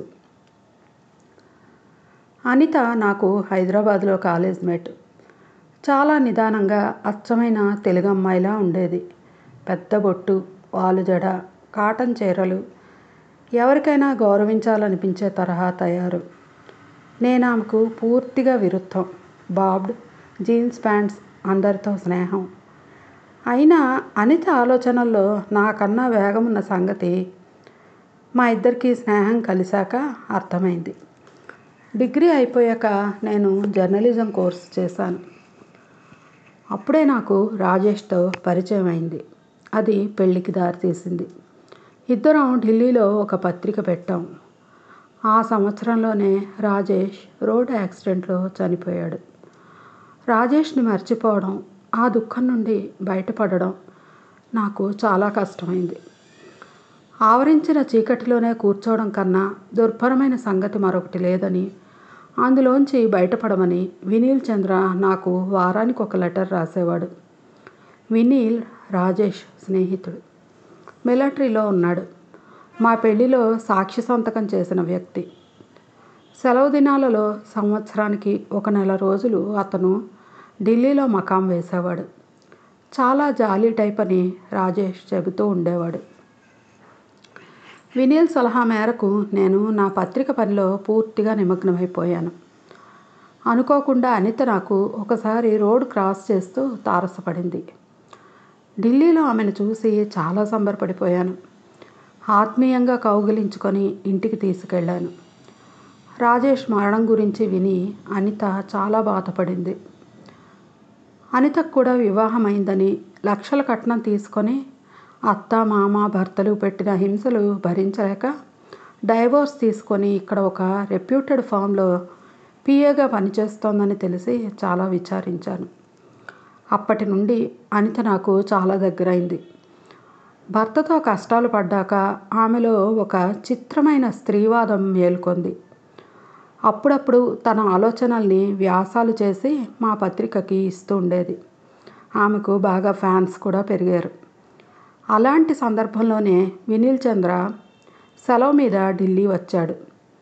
అనిత నాకు హైదరాబాద్లో కాలేజ్ మేట్. చాలా నిదానంగా అచ్చమైన తెలుగు అమ్మాయిలా ఉండేది. పెద్ద బొట్టు, వాలుజడ, కాటన్ చీరలు, ఎవరికైనా గౌరవించాలనిపించే తరహా తయారు. నేను ఆమెకు పూర్తిగా విరుద్ధం. బాబ్డ్ జీన్స్ ప్యాంట్స్, అందరితో స్నేహం. అయినా అనిత ఆలోచనల్లో నాకన్నా వేగం ఉన్న సంగతి మా ఇద్దరికి స్నేహం కలిశాక అర్థమైంది. డిగ్రీ అయిపోయాక నేను జర్నలిజం కోర్స్ చేశాను. అప్పుడే నాకు రాజేష్తో పరిచయం అయింది. అది పెళ్ళికి దారితీసింది. ఇద్దరం ఢిల్లీలో ఒక పత్రిక పెట్టాం. ఆ సంవత్సరంలోనే రాజేష్ రోడ్ యాక్సిడెంట్లో చనిపోయాడు. రాజేష్ని మర్చిపోవడం, ఆ దుఃఖం నుండి బయటపడడం నాకు చాలా కష్టమైంది. ఆవరించిన చీకటిలోనే కూర్చోవడం కన్నా దుర్భరమైన సంగతి మరొకటి లేదని, అందులోంచి బయటపడమని వినీల్ చంద్ర నాకు వారానికి ఒక లెటర్ రాసేవాడు. వినీల్ రాజేష్ స్నేహితుడు. మిలిటరీలో ఉన్నాడు. మా పెళ్లిలో సాక్షి సంతకం చేసిన వ్యక్తి. సెలవు దినాలలో సంవత్సరానికి 1 నెల రోజులు అతను ఢిల్లీలో మకాం వేసేవాడు. చాలా జాలీ టైప్ అని రాజేష్ చెబుతూ ఉండేవాడు. వినీల్ సలహా మేరకు నేను నా పత్రిక పనిలో పూర్తిగా నిమగ్నమైపోయాను. అనుకోకుండా అనిత నాకు ఒకసారి రోడ్ క్రాస్ చేస్తూ తారసపడింది. ఢిల్లీలో ఆమెను చూసి చాలా సంబరపడిపోయాను. ఆత్మీయంగా కౌగిలించుకొని ఇంటికి తీసుకెళ్ళాను. రాజేష్ మరణం గురించి విని అనిత చాలా బాధపడింది. అనితకు కూడా వివాహమైందని, లక్షల కట్నం తీసుకొని అత్త మామ భర్తలు పెట్టిన హింసలు భరించలేక డైవోర్స్ తీసుకొని ఇక్కడ ఒక రెప్యూటెడ్ ఫామ్లో పిఏగా పనిచేస్తోందని తెలిసి చాలా విచారించాను. అప్పటి నుండి అనిత నాకు చాలా దగ్గరైంది. భర్తతో కష్టాలు పడ్డాక ఆమెలో ఒక చిత్రమైన స్త్రీవాదం మేల్కొంది. అప్పుడప్పుడు తన ఆలోచనల్ని వ్యాసాలు చేసి మా పత్రికకి ఇస్తూ ఉండేది. ఆమెకు బాగా ఫ్యాన్స్ కూడా పెరిగారు. అలాంటి సందర్భంలోనే వినీల్ చంద్ర సెలవు మీద ఢిల్లీ వచ్చాడు.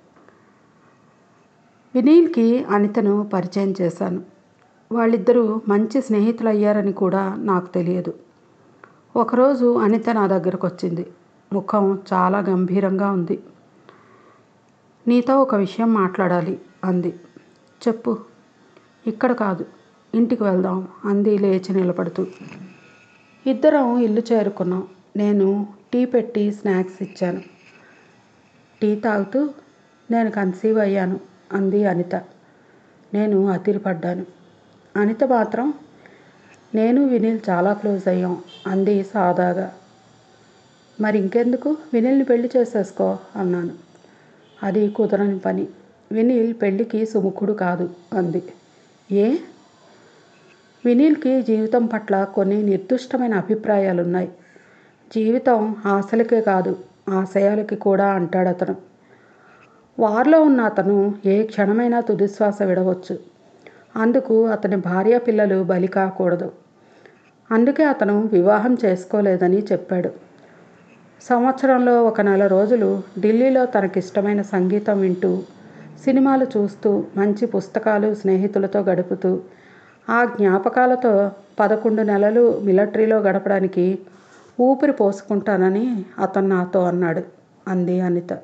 వినీల్కి అనితను పరిచయం చేశాను. వాళ్ళిద్దరూ మంచి స్నేహితులు అయ్యారని కూడా నాకు తెలియదు. ఒకరోజు అనిత నా దగ్గరకు వచ్చింది. ముఖం చాలా గంభీరంగా ఉంది. నీతో ఒక విషయం మాట్లాడాలి అంది. చెప్పు. ఇక్కడ కాదు, ఇంటికి వెళ్దాం అంది లేచి నిలబడుతూ. ఇద్దరం ఇల్లు చేరుకున్నాం. నేను టీ పెట్టి స్నాక్స్ ఇచ్చాను. టీ తాగుతూ నేను కన్సీవ్ అయ్యాను అంది అనిత. నేను అదిరిపడ్డాను. అనిత మాత్రం నేను వినీల్ చాలా క్లోజ్ అయ్యాం అంది సాదాగా. మరి ఇంకెందుకు, వినీల్ని పెళ్లి చేసేసుకో అన్నాను. అది కుదరని పని. వినీల్ పెళ్లికి సుముఖుడు కాదు అంది. ఏ? వినీల్కి జీవితం పట్ల కొన్ని నిర్దిష్టమైన అభిప్రాయాలున్నాయి. జీవితం ఆశలకే కాదు ఆశయాలకి కూడా అంటాడతను. వారిలో ఉన్న అతను ఏ క్షణమైనా తుదిశ్వాస విడవచ్చు. అందుకు అతని భార్య పిల్లలు బలి కాకూడదు. అందుకే అతను వివాహం చేసుకోలేదని చెప్పాడు. సంవత్సరంలో ఒక నెల రోజులు ఢిల్లీలో తనకిష్టమైన సంగీతం వింటూ, సినిమాలు చూస్తూ, మంచి పుస్తకాలు స్నేహితులతో గడుపుతూ, ఆ జ్ఞాపకాలతో 11 నెలలు మిలిటరీలో గడపడానికి ఊపిరి పోసుకుంటానని అతను నాతో అన్నాడు అంది అనిత.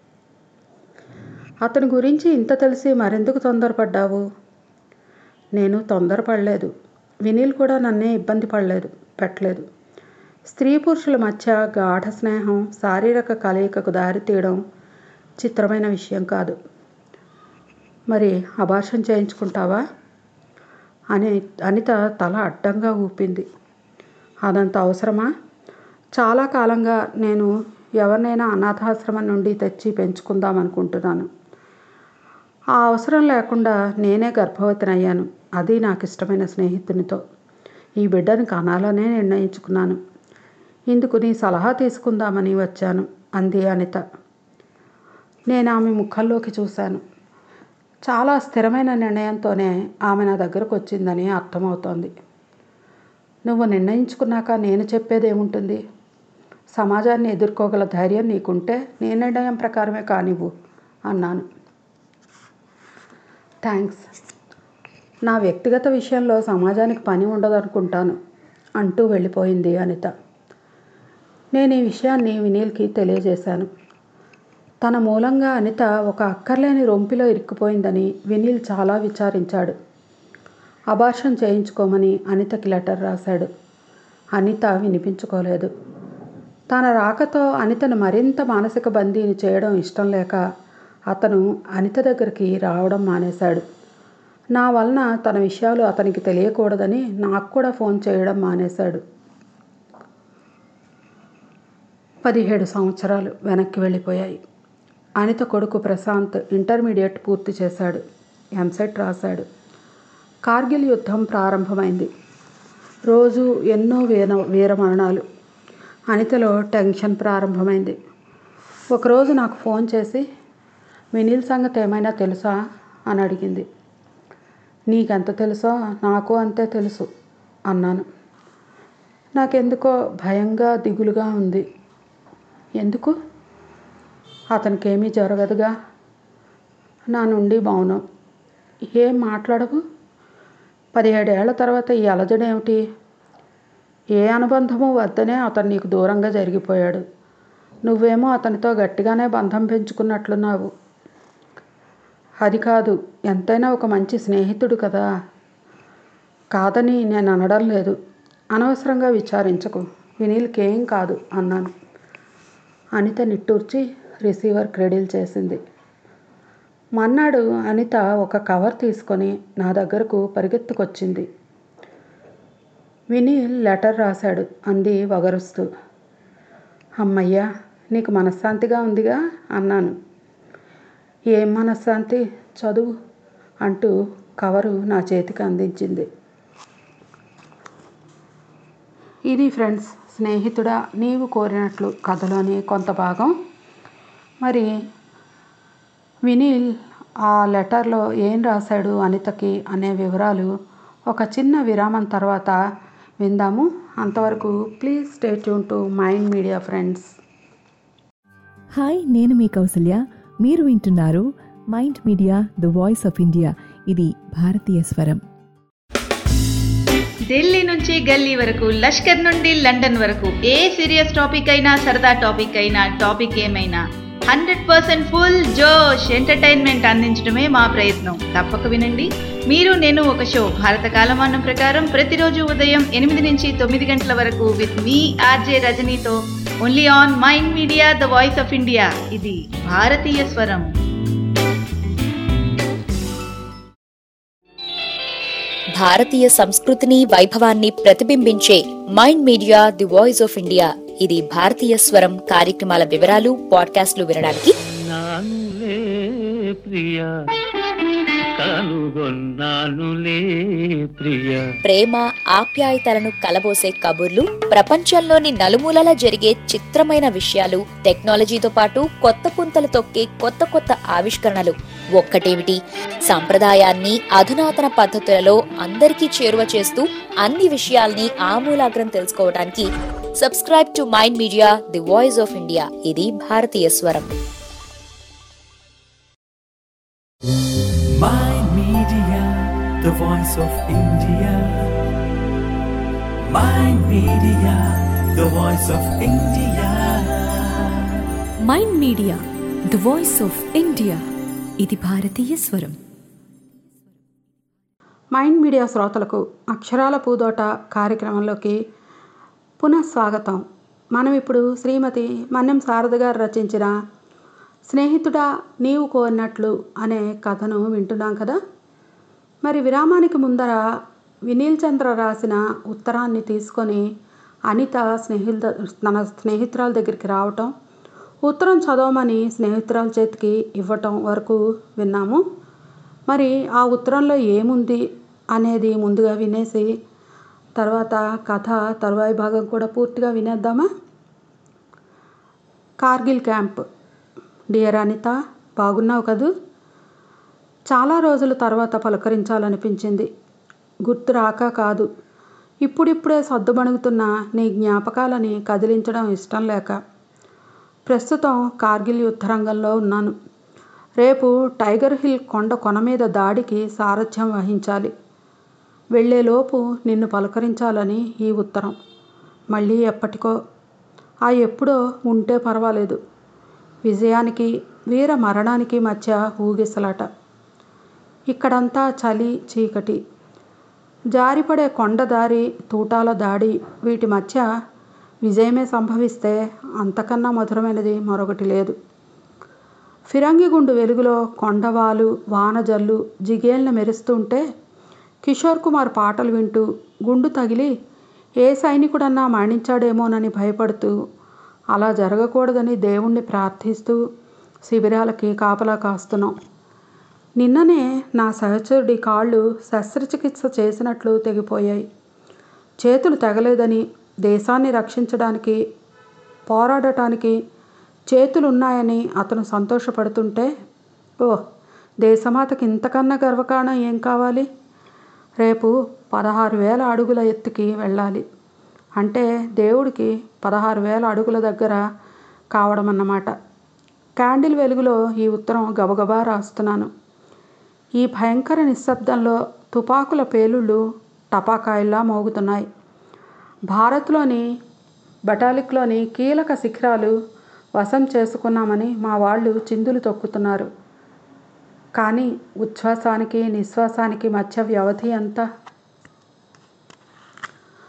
అతని గురించి ఇంత తెలిసి మరెందుకు తొందరపడ్డావు? నేను తొందరపడలేదు. వినీల్ కూడా నన్నే ఇబ్బంది పెట్టలేదు. స్త్రీ పురుషుల మధ్య గాఢ స్నేహం శారీరక కలయికకు దారితీయడం చిత్రమైన విషయం కాదు. మరి అబార్షన్ చేయించుకుంటావా అని అనిత తల అడ్డంగా ఊపింది. అదంత అవసరమా? చాలా కాలంగా నేను ఎవరినైనా అనాథాశ్రమం నుండి తెచ్చి పెంచుకుందాం అనుకుంటున్నాను. ఆ అవసరం లేకుండా నేనే గర్భవతినయ్యాను. అది నాకు ఇష్టమైన స్నేహితునితో. ఈ బిడ్డను కనాలనే నిర్ణయించుకున్నాను. ఇందుకు నీ సలహా తీసుకుందామని వచ్చాను అంది అనిత. నేను ఆమె ముఖంలోకి చూశాను. చాలా స్థిరమైన నిర్ణయంతోనే ఆమె నా దగ్గరకు వచ్చిందని అర్థమవుతోంది. నువ్వు నిర్ణయించుకున్నాక నేను చెప్పేదేముంటుంది? సమాజాన్ని ఎదుర్కోగల ధైర్యం నీకుంటే నీ నిర్ణయం ప్రకారమే కానివ్వు అన్నాను. థ్యాంక్స్. నా వ్యక్తిగత విషయంలో సమాజానికి పని ఉండదనుకుంటాను అంటూ వెళ్ళిపోయింది అనిత. నేను ఈ విషయాన్ని వినీల్కి తెలియజేశాను. తన మూలంగా అనిత ఒక అక్కర్లేని రొంపిలో ఇరుక్కుపోయిందని వినీల్ చాలా విచారించాడు. అబార్షన్ చేయించుకోమని అనితకి లెటర్ రాశాడు. అనిత వినిపించుకోలేదు. తన రాకతో అనితను మరింత మానసిక బందీని చేయడం ఇష్టం లేక అతను అనిత దగ్గరికి రావడం మానేశాడు. నా వలన తన విషయాలు అతనికి తెలియకూడదని నాకు కూడా ఫోన్ చేయడం మానేశాడు. 17 సంవత్సరాలు వెనక్కి వెళ్ళిపోయాయి. అనిత కొడుకు ప్రశాంత్ ఇంటర్మీడియట్ పూర్తి చేశాడు. ఎంసెట్ రాశాడు. కార్గిల్ యుద్ధం ప్రారంభమైంది. రోజు ఎన్నో వీరమరణాలు. అనితలో టెన్షన్ ప్రారంభమైంది. ఒకరోజు నాకు ఫోన్ చేసి వినీల్ సంగతి ఏమైనా తెలుసా అని అడిగింది. నీకెంత తెలుసో నాకు అంతే తెలుసు అన్నాను. నాకెందుకో భయంగా దిగులుగా ఉంది. ఎందుకు? అతనికేమీ జరగదుగా. నా నుండి మౌనం. ఏం మాట్లాడవు? 17 ఏళ్ల తర్వాత ఈ అలజడేమిటి? ఏ అనుబంధము వద్దనే అతను నీకు దూరంగా జరిగిపోయాడు. నువ్వేమో అతనితో గట్టిగానే బంధం పెంచుకున్నట్లున్నావు. అది కాదు, ఎంతైనా ఒక మంచి స్నేహితుడు కదా. కాదని నేను అనడం లేదు. అనవసరంగా విచారించకు, వినీల్కి ఏం కాదు అన్నాను. అనిత నిట్టూర్చి రిసీవర్ క్రెడిల్ చేసింది. మన్నాడు అనిత ఒక కవర్ తీసుకొని నా దగ్గరకు పరిగెత్తుకొచ్చింది. వినీల్ లెటర్ రాశాడు అంది వగరుస్తూ. అమ్మయ్యా, నీకు మనశ్శాంతిగా ఉందిగా అన్నాను. ఏం మనశ్శాంతి, చదువు అంటూ కవరు నా చేతికి అందించింది. ఇది ఫ్రెండ్స్, స్నేహితుడా నీవు కోరినట్లు కథలోని కొంత భాగం. మరి వినీల్ ఆ లెటర్లో ఏం రాశాడు అనితకి అనే వివరాలు ఒక చిన్న విరామం తర్వాత విందాము. అంతవరకు please stay tune to mind media friends. Hi, నేను మీ కౌసల్య. మీరు వింటున్నారు mind media the voice of India. ఇది భారతీయ స్వరం. ఢిల్లీ నుంచి గల్లీ వరకు, లష్కర్ నుండి లండన్ వరకు, ఏ సీరియస్ టాపిక్ అయినా సరదా టాపిక్ అయినా, టాపిక్ ఏమైనా 100% ఫుల్ జోష్ ఎంటర్టైన్మెంట్ అందించడమే మా ప్రయత్నం. తప్పక వినండి. మీరు నేను ఒక షో భారత కాలమానం ప్రకారం ప్రతిరోజు ఉదయం 8 నుంచి 9 గంటల వరకు విత్ మీ ఆర్జే రజనీతో only on mind media the voice of India. ఇది భారతీయ స్వరం. భారతీయ సంస్కృతిని వైభవాన్ని ప్రతిబింబించే mind media the voice of India. ఇది భారతీయ స్వరం కార్యక్రమాల వివరాలు, పాడ్కాస్ట్లు వినడానికి ప్రేమ ఆప్యాయతలను కలబోసే కబుర్లు, ప్రపంచంలోని నలుమూలలా జరిగే చిత్రమైన విషయాలు, టెక్నాలజీతో పాటు కొత్త పుంతలు తొక్కే కొత్త కొత్త ఆవిష్కరణలు, ఒక్కటేమిటి సంప్రదాయాన్ని అధునాతన పద్ధతులలో అందరికీ చేరువ చేస్తూ అన్ని విషయాల్ని ఆమూలాగ్రం తెలుసుకోవడానికి subscribe to mind media the voice of India. ఇది భారతీయ స్వరం. Mind Media, the voice of India. Mind Media, the voice of India. Mind media the voice of India. ఇది భారతీయ స్వరం. మైండ్ మీడియా శ్రోతలకు అక్షరాల పూదోట కార్యక్రమంలోకి పునఃస్వాగతం. మనం ఇప్పుడు శ్రీమతి మన్నెం శారద గారు రచించిన స్నేహితుడా నీవు కోరినట్లు అనే కథను వింటున్నాం కదా. మరి విరామానికి ముందర వినీల్ చంద్ర రాసిన ఉత్తరాన్ని తీసుకొని అనిత తన స్నేహితురాల దగ్గరికి రావటం, ఉత్తరం చదవమని స్నేహితురాల చేతికి ఇవ్వటం వరకు విన్నాము. మరి ఆ ఉత్తరంలో ఏముంది అనేది ముందుగా వినేసి తర్వాత కథ తరువాయి భాగం కూడా పూర్తిగా వినేద్దామా. కార్గిల్ క్యాంప్. డియర్ అనిత, బాగున్నావు కదూ? చాలా రోజుల తర్వాత పలకరించాలనిపించింది. గుర్తు రాక కాదు, ఇప్పుడిప్పుడే సర్దుమణుగుతున్న నీ జ్ఞాపకాలని కదిలించడం ఇష్టం లేక. ప్రస్తుతం కార్గిల్ యుద్ధరంగంలో ఉన్నాను. రేపు టైగర్ హిల్ కొండ కొన మీద దాడికి సారథ్యం వహించాలి. వెళ్ళేలోపు నిన్ను పలకరించాలని ఈ ఉత్తరం. మళ్ళీ ఎప్పటికో, ఆ ఎప్పుడో ఉంటే పర్వాలేదు. విజయానికి వీర మరణానికి మధ్య ఊగిసలాట. ఇక్కడంతా చలి చీకటి, జారిపడే కొండదారి, తూటాల దాడి, వీటి మధ్య విజయమే సంభవిస్తే అంతకన్నా మధురమైనది మరొకటి లేదు. ఫిరంగి గుండు వెలుగులో కొండవాలు, వానజల్లు జిగేల్ని మెరుస్తుంటే కిషోర్ కుమార్ పాటలు వింటూ గుండు తగిలి ఏ సైనికుడన్నా మరణించాడేమోనని భయపడుతూ, అలా జరగకూడదని దేవుణ్ణి ప్రార్థిస్తూ శిబిరాలకి కాపలా కాస్తున్నాం. నిన్ననే నా సహచరుడి కాళ్ళు శస్త్రచికిత్స చేసినట్లు తెగిపోయాయి. చేతులు తెగలేదని, దేశాన్ని రక్షించడానికి పోరాడటానికి చేతులున్నాయని అతను సంతోషపడుతుంటే, ఓహ్ దేశమాతకి ఇంతకన్నా గర్వకారణం ఏం కావాలి? రేపు 16,000 అడుగుల ఎత్తుకి వెళ్ళాలి అంటే దేవుడికి 16,000 అడుగుల దగ్గర కావడం అన్నమాట. క్యాండిల్ వెలుగులో ఈ ఉత్తరం గబగబా రాస్తున్నాను. ఈ భయంకర నిశ్శబ్దంలో తుపాకుల పేలుళ్ళు టపాకాయల్లా మోగుతున్నాయి. భారత్లోని బటాలిక్లోని కీలక శిఖరాలు వశం చేసుకున్నామని మా వాళ్ళు చిందులు తొక్కుతున్నారు. కానీ ఉచ్ఛ్వాసానికి నిశ్వాసానికి మధ్య వ్యవధి ఎంత?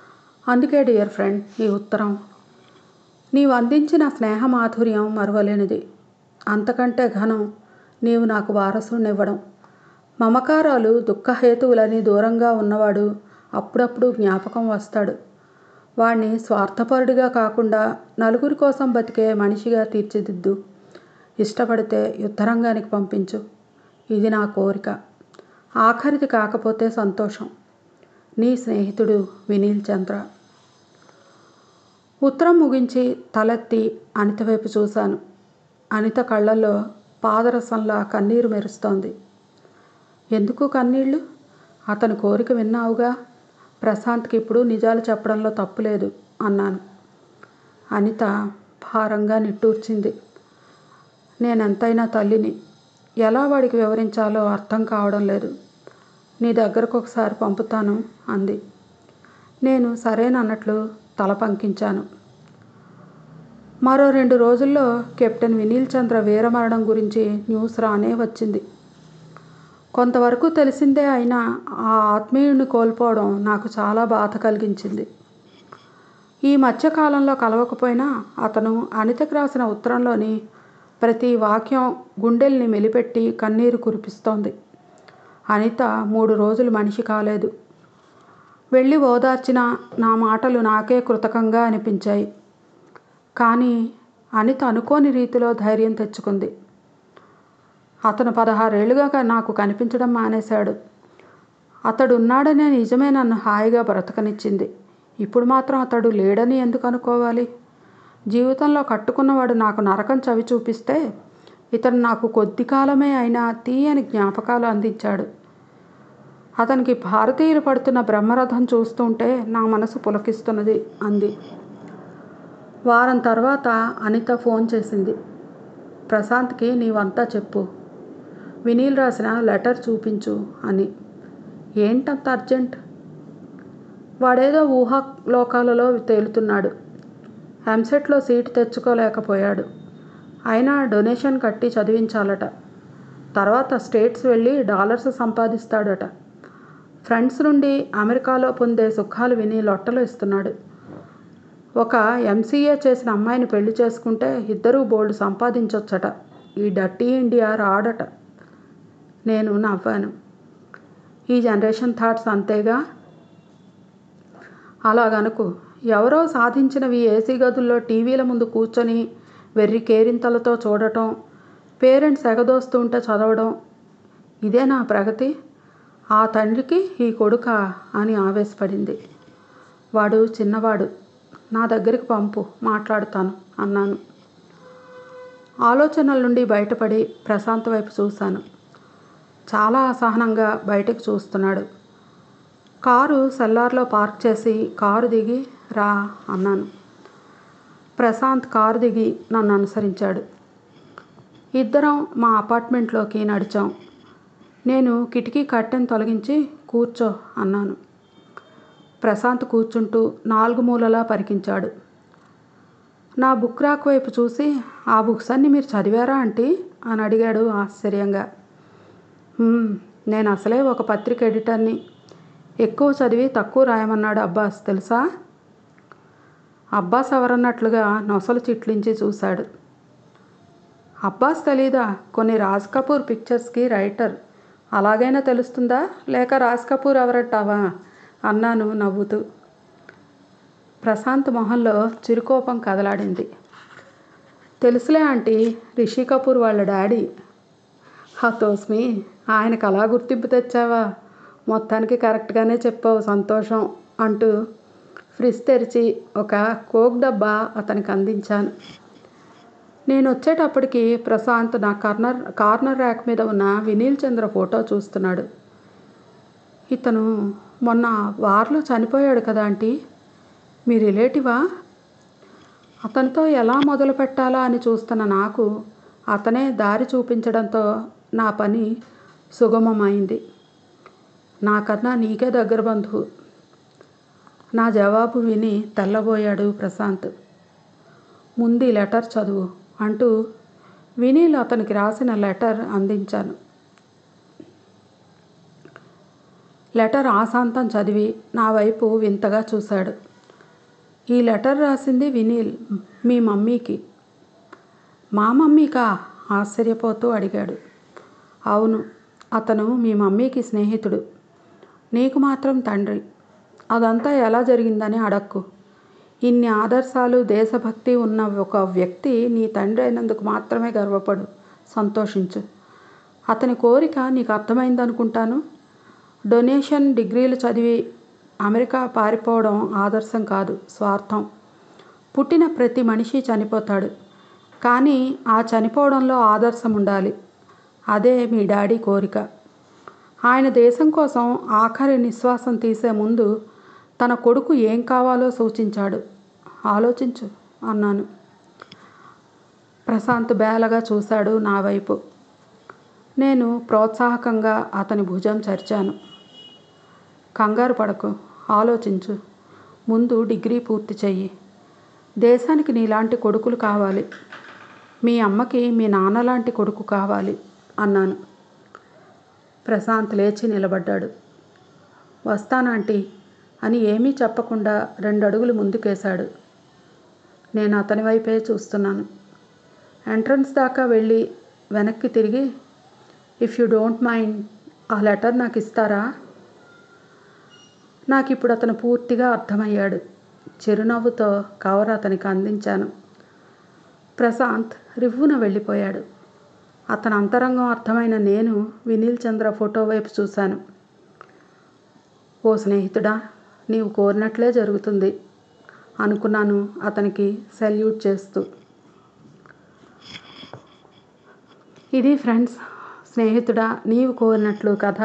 అందుకే డియర్ ఫ్రెండ్ ఈ ఉత్తరం. నీవు అందించిన స్నేహమాధుర్యం మరువలేనిది. అంతకంటే ఘనం నీవు నాకు వారసునివ్వడం. మమకారాలు దుఃఖహేతువులని దూరంగా ఉన్నవాడు అప్పుడప్పుడు జ్ఞాపకం వస్తాడు. వాణ్ణి స్వార్థపరుడిగా కాకుండా నలుగురి కోసం బతికే మనిషిగా తీర్చిదిద్దు. ఇష్టపడితే యుద్ధరంగానికి పంపించు. ఇది నా కోరిక. ఆఖరిది కాకపోతే సంతోషం. నీ స్నేహితుడు వినీల్ చంద్ర. ఉత్తరం ముగించి తలెత్తి అనిత వైపు చూశాను. అనిత కళ్ళల్లో పాదరసంలా కన్నీరు మెరుస్తోంది. ఎందుకు కన్నీళ్ళు? అతని కోరిక విన్నావుగా. ప్రశాంత్కి ఇప్పుడు నిజాలు చెప్పడంలో తప్పులేదు అన్నాను. అనిత భారంగా నిట్టూర్చింది. నేనెంతైనా తల్లిని. ఎలా వాడికి వివరించాలో అర్థం కావడం లేదు. నీ దగ్గరకు ఒకసారి పంపుతాను అంది. నేను సరేనన్నట్లు తల పంకించాను. మరో 2 రోజుల్లో కెప్టెన్ వినీల్ చంద్ర వీరమరణం గురించి న్యూస్ రానే వచ్చింది. కొంతవరకు తెలిసిందే అయినా ఆ ఆత్మీయుడిని కోల్పోవడం నాకు చాలా బాధ కలిగించింది. ఈ మధ్యకాలంలో కలవకపోయినా అతను అనితకు రాసిన ఉత్తరంలోని ప్రతి వాక్యం గుండెల్ని మెలిపెట్టి కన్నీరు కురిపిస్తోంది. అనిత 3 రోజులు మనిషి కాలేదు. వెళ్ళి ఓదార్చిన నా మాటలు నాకే కృతకంగా అనిపించాయి. కానీ అనిత అనుకోని రీతిలో ధైర్యం తెచ్చుకుంది. అతను 16 ఏళ్లుగా నాకు కనిపించడం మానేశాడు. అతడు ఉన్నాడనే నిజమే నన్ను హాయిగా బ్రతకనిచ్చింది. ఇప్పుడు మాత్రం అతడు లేడని ఎందుకు అనుకోవాలి? జీవితంలో కట్టుకున్నవాడు నాకు నరకం చవి చూపిస్తే ఇతను నాకు కొద్ది కాలమే అయినా తీయని జ్ఞాపకాలు అందించాడు. అతనికి భారతీయులు పడుతున్న బ్రహ్మరథం చూస్తుంటే నా మనసు పులకిస్తున్నది అంది. వారం తర్వాత అనిత ఫోన్ చేసింది. ప్రశాంత్కి నీవంతా చెప్పు. వినీల్ రాసిన లెటర్ చూపించు అని. ఏంటంత అర్జెంట్? వాడేదో ఊహాలోకాలలో తేలుతున్నాడు. ఎంసెట్లో సీటు తెచ్చుకోలేకపోయాడు. అయినా డొనేషన్ కట్టి చదివించాలట. తర్వాత స్టేట్స్ వెళ్ళి డాలర్స్ సంపాదిస్తాడట. ఫ్రెండ్స్ నుండి అమెరికాలో పొందే సుఖాలు విని లొట్టలు ఇస్తున్నాడు. ఒక ఎంసీఏ చేసిన అమ్మాయిని పెళ్లి చేసుకుంటే ఇద్దరూ బోల్డ్ సంపాదించొచ్చట. ఈ డర్టీ ఇండియా రాడట. నేను నవ్వాను. ఈ జనరేషన్ థాట్స్ అంతేగా. అలాగనుకు. ఎవరో సాధించినవి ఏసీ గదుల్లో టీవీల ముందు కూర్చొని వెర్రి కేరింతలతో చూడటం, పేరెంట్స్ ఎగదోస్తుంటే చదవడం. ఇదే నా ప్రగతి. ఆ తండ్రికి ఈ కొడుకా అని ఆవేశపడింది. వాడు చిన్నవాడు. నా దగ్గరికి పంపు, మాట్లాడుతాను అన్నాను. ఆలోచనల నుండి బయటపడి ప్రశాంత్ వైపు చూశాను. చాలా అసహనంగా బయటకు చూస్తున్నాడు. కారు సెల్లార్లో పార్క్ చేసి కారు దిగి రా అన్నాను. ప్రశాంత్ కారు దిగి నన్ను అనుసరించాడు. ఇద్దరం మా అపార్ట్మెంట్లోకి నడిచాం. నేను కిటికీ కర్టెన్ తొలగించి కూర్చో అన్నాను. ప్రశాంత్ కూర్చుంటూ 4 మూలలా పరికించాడు. నా బుక్ ర్యాక్ వైపు చూసి ఆ బుక్స్ అన్నీ మీరు చదివారా ఆంటీ అని అడిగాడు ఆశ్చర్యంగా. నేను అసలే ఒక పత్రిక ఎడిటర్ని. ఎక్కువ చదివి తక్కువ రాయమన్నాడు అబ్బాస్ తెలుసా? అబ్బాస్ ఎవరన్నట్లుగా నొసలు చిట్లించి చూశాడు. అబ్బాస్ తెలీదా? కొన్ని రాజ్ కపూర్ పిక్చర్స్కి రైటర్. అలాగైనా తెలుస్తుందా? లేక రాజ్ కపూర్ ఎవరంటావా అన్నాను నవ్వుతూ. ప్రశాంత్ మొహంలో చిరుకోపం కదలాడింది. తెలుసులే ఆంటీ, రిషి కపూర్ వాళ్ళ డాడీ. హతోస్మి, ఆయనకు అలా గుర్తింపు తెచ్చావా? మొత్తానికి కరెక్ట్గానే చెప్పావు, సంతోషం అంటూ ఫ్రిడ్జ్ తెరిచి ఒక కోక్ డబ్బా అతనికి అందించాను. నేను వచ్చేటప్పటికి ప్రశాంత్ నా కార్నర్ ర్యాక్ మీద ఉన్న వినీల్ చంద్ర ఫోటో చూస్తున్నాడు. ఇతను మొన్న వార్లో చనిపోయాడు కదా ఆంటీ, మీ రిలేటివా? అతనితో ఎలా మొదలు పెట్టాలా అని చూస్తున్న నాకు అతనే దారి చూపించడంతో నా పని సుగమమైంది. నాకన్నా నీకే దగ్గర బంధువు. నా జవాబు విని తెల్లబోయాడు ప్రశాంత్. ముందు ఈ లెటర్ చదువు అంటూ వినీల్ అతనికి రాసిన లెటర్ అందించాను. లెటర్ ఆశాంతం చదివి నా వైపు వింతగా చూశాడు. ఈ లెటర్ రాసింది వినీల్ మీ మమ్మీకి. మా మమ్మీకా? ఆశ్చర్యపోతూ అడిగాడు. అవును, అతను మీ మమ్మీకి స్నేహితుడు, నీకు మాత్రం తండ్రి. అదంతా ఎలా జరిగిందని అడక్కు. ఇన్ని ఆదర్శాలు, దేశభక్తి ఉన్న ఒక వ్యక్తి నీ తండ్రి అయినందుకు మాత్రమే గర్వపడు, సంతోషించు. అతని కోరిక నీకు అర్థమైందనుకుంటాను. డొనేషన్ డిగ్రీలు చదివి అమెరికా పారిపోవడం ఆదర్శం కాదు, స్వార్థం. పుట్టిన ప్రతి మనిషి చనిపోతాడు, కానీ ఆ చనిపోవడంలో ఆదర్శం ఉండాలి. అదే మీ డాడీ కోరిక. ఆయన దేశం కోసం ఆఖరి నిశ్వాసం తీసే ముందు తన కొడుకు ఏం కావాలో సూచించాడు. ఆలోచించు అన్నాను. ప్రశాంత్ బేలగా చూశాడు నా వైపు. నేను ప్రోత్సాహకంగా అతని భుజం చరిచాను. కంగారు పడకు, ఆలోచించు. ముందు డిగ్రీ పూర్తి చెయ్యి. దేశానికి నీలాంటి కొడుకులు కావాలి. మీ అమ్మకి మీ నాన్నలాంటి కొడుకు కావాలి అన్నాను. ప్రశాంత్ లేచి నిలబడ్డాడు. వస్తానంటీ అని ఏమీ చెప్పకుండా 2 అడుగులు ముందుకేశాడు. నేను అతని వైపే చూస్తున్నాను. ఎంట్రన్స్ దాకా వెళ్ళి వెనక్కి తిరిగి, ఇఫ్ యూ డోంట్ మైండ్ ఆ లెటర్ నాకు ఇస్తారా? నాకు ఇప్పుడు అతను పూర్తిగా అర్థమయ్యాడు. చిరునవ్వుతో కవర్ అతనికి అందించాను. ప్రశాంత్ రివ్వున వెళ్ళిపోయాడు. అతని అంతరంగం అర్థమైన నేను వినీల్ చంద్ర ఫోటో వైపు చూశాను. ఓ స్నేహితుడా, నీవు కోరినట్లే జరుగుతుంది అనుకున్నాను అతనికి సెల్యూట్ చేస్తూ. ఇది ఫ్రెండ్స్, స్నేహితుడా నీవు కోరినట్లు కథ.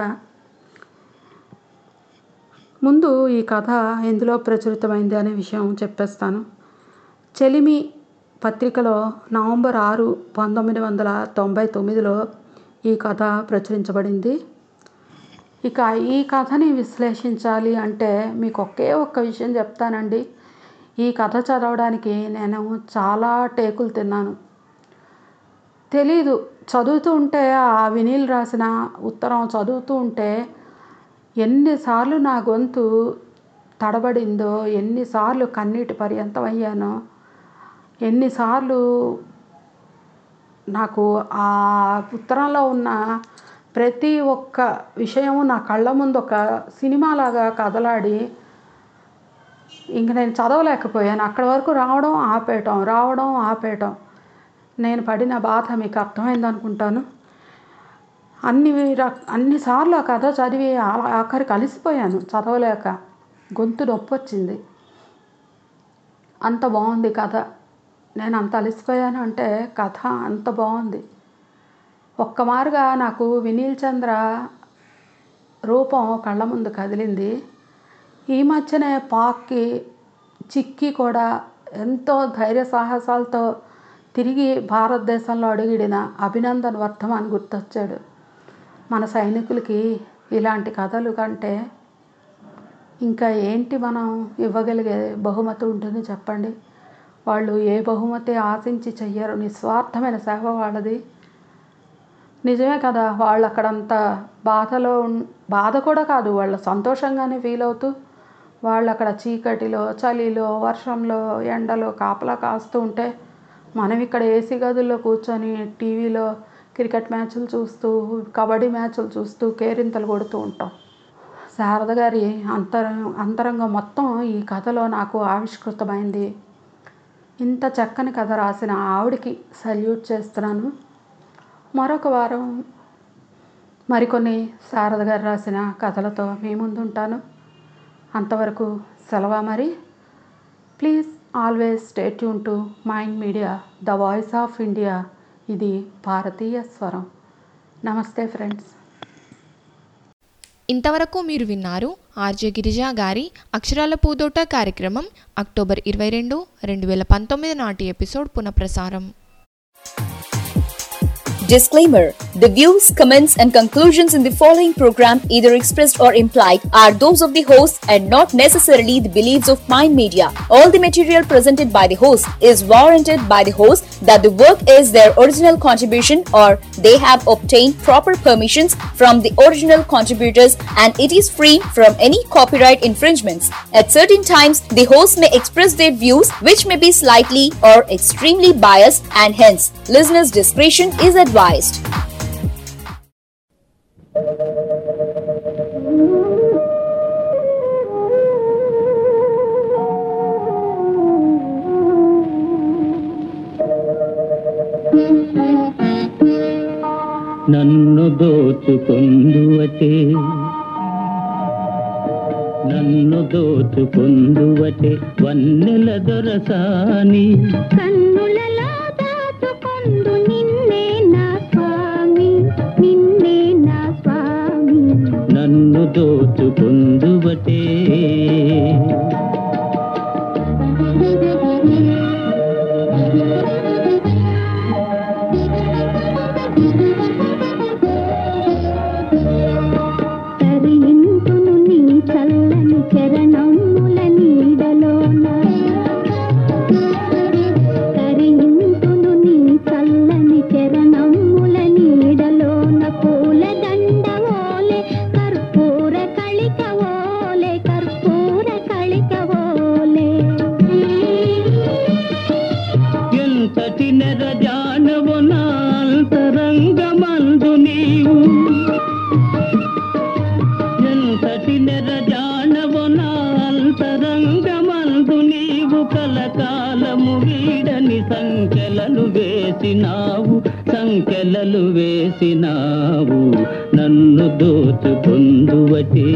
ముందు ఈ కథ ఎందులో ప్రచురితమైంది అనే విషయం చెప్పేస్తాను. చెలిమి పత్రికలో నవంబర్ 6, 1999లో ఈ కథ ప్రచురించబడింది. ఇక ఈ కథని విశ్లేషించాలి అంటే మీకు ఒక్క విషయం చెప్తానండి. ఈ కథ చదవడానికి నేను చాలా టేకులు తిన్నాను. తెలీదు, చదువుతూ ఉంటే ఆ వినీల్ రాసిన ఉత్తరం చదువుతూ ఉంటే ఎన్నిసార్లు నా గొంతు తడబడిందో, ఎన్నిసార్లు కన్నీటి పర్యంతం అయ్యానో, ఎన్నిసార్లు నాకు ఆ ఉత్తరంలో ఉన్న ప్రతి ఒక్క విషయము నా కళ్ళ ముందు ఒక సినిమాలాగా కదలాడి ఇంక నేను చదవలేకపోయాను. అక్కడి వరకు రావడం ఆపేయటం. నేను పడిన బాధ మీకు అర్థమైంది అనుకుంటాను. అన్నిసార్లు ఆ కథ చదివి ఆఖరికి అలిసిపోయాను, చదవలేక గొంతు నొప్పి వచ్చింది. అంత బాగుంది కథ. నేను అంత అలిసిపోయాను అంటే కథ అంత బాగుంది. ఒక్కమారుగా నాకు వినీల్ చంద్ర రూపం కళ్ళ ముందు కదిలింది. ఈ మధ్యనే పాక్కి చిక్కి కూడా ఎంతో ధైర్య సాహసాలతో తిరిగి భారతదేశంలో అడుగిడిన అభినందన్ వర్ధమాన్ గుర్తొచ్చాడు. మన సైనికులకి ఇలాంటి కథలు కంటే ఇంకా ఏంటి మనం ఇవ్వగలిగే బహుమతి ఉంటుంది చెప్పండి. వాళ్ళు ఏ బహుమతి ఆశించి చెయ్యరు, నిస్వార్థమైన సేవ వాళ్ళది. నిజమే కదా, వాళ్ళు అక్కడంత బాధ కూడా కాదు, వాళ్ళు సంతోషంగానే ఫీల్ అవుతూ వాళ్ళు అక్కడ చీకటిలో, చలిలో, వర్షంలో, ఎండలో కాపలా కాస్తూ ఉంటే మనం ఇక్కడ ఏసీ గదుల్లో కూర్చొని టీవీలో క్రికెట్ మ్యాచ్లు చూస్తూ, కబడ్డీ మ్యాచ్లు చూస్తూ కేరింతలు కొడుతూ ఉంటాం. శారద గారి అంతరంగం మొత్తం ఈ కథలో నాకు ఆవిష్కృతమైంది. ఇంత చక్కని కథ రాసిన ఆవిడికి సల్యూట్ చేస్తున్నాను. మరొక వారం మరికొన్ని శారద గారు రాసిన కథలతో మీ ముందుంటాను. అంతవరకు సెలవా మరి. Please always stay tune to mind media, the voice of India. ఇది భారతీయ స్వరం. నమస్తే ఫ్రెండ్స్. ఇంతవరకు మీరు విన్నారు ఆర్జే గిరిజా గారి అక్షరాల పూదోట కార్యక్రమం అక్టోబర్ 22, 2019 నాటి ఎపిసోడ్ పునఃప్రసారం. Disclaimer: The views, comments and conclusions in the following program, either expressed or implied, are those of the host and not necessarily the beliefs of Mind Media. All the material presented by the host is warranted by the host that the work is their original contribution or they have obtained proper permissions from the original contributors and it is free from any copyright infringements. At certain times, the host may express their views which may be slightly or extremely biased and hence listeners' discretion is advised. నన్ను దోచుకొందువటే వన్నెల దొరసాని కన్నులలో దాచుకొందు నిన్నే నా స్వామి నన్ను దోచుకొందువటే చల్లని చరణముల నీడలోన కరింతును నీ చల్లని చరణముల నీడలోన పూల దండవోలే కర్పూర కళికవోలే ఎంతటి నెరజానవు నా అంతరంగమందు నీవు అంతరంగమందు నీవు కలకాలము వీడని సంఖ్యలను వేసినావు నన్ను దోచుకొందువటే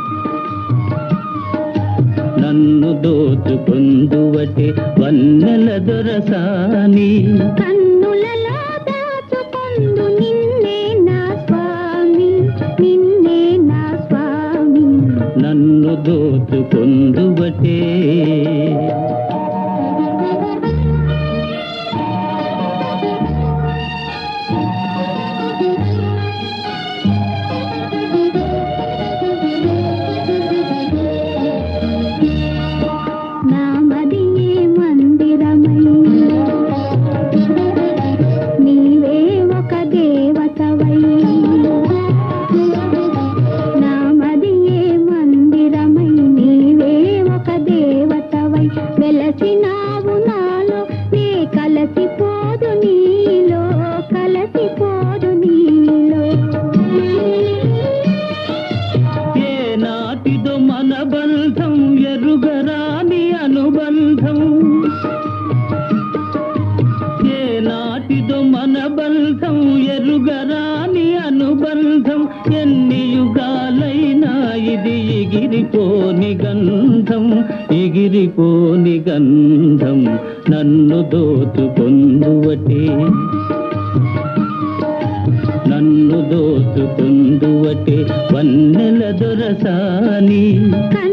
వన్నెల దొరసాని కన్నులలో దాచుకొందు నిన్నే నా స్వామి నన్ను దోచుకొందువటే నామదియే మందిరమై నీవే ఒక దేవతవై వెలసినావు నాలో నే కలసిపోదు నీలో ఏ నాటిదో మన బంధం ఎరుగరాని అనుబంధం ఏ నాటిదో మన బంధం ఎరుగరాని అనుబంధం ఎన్ని యుగాలైనా ఇది ఎగిరిపోని గంధం నన్ను దోచుకొందువటే వన్నెల దొరసాని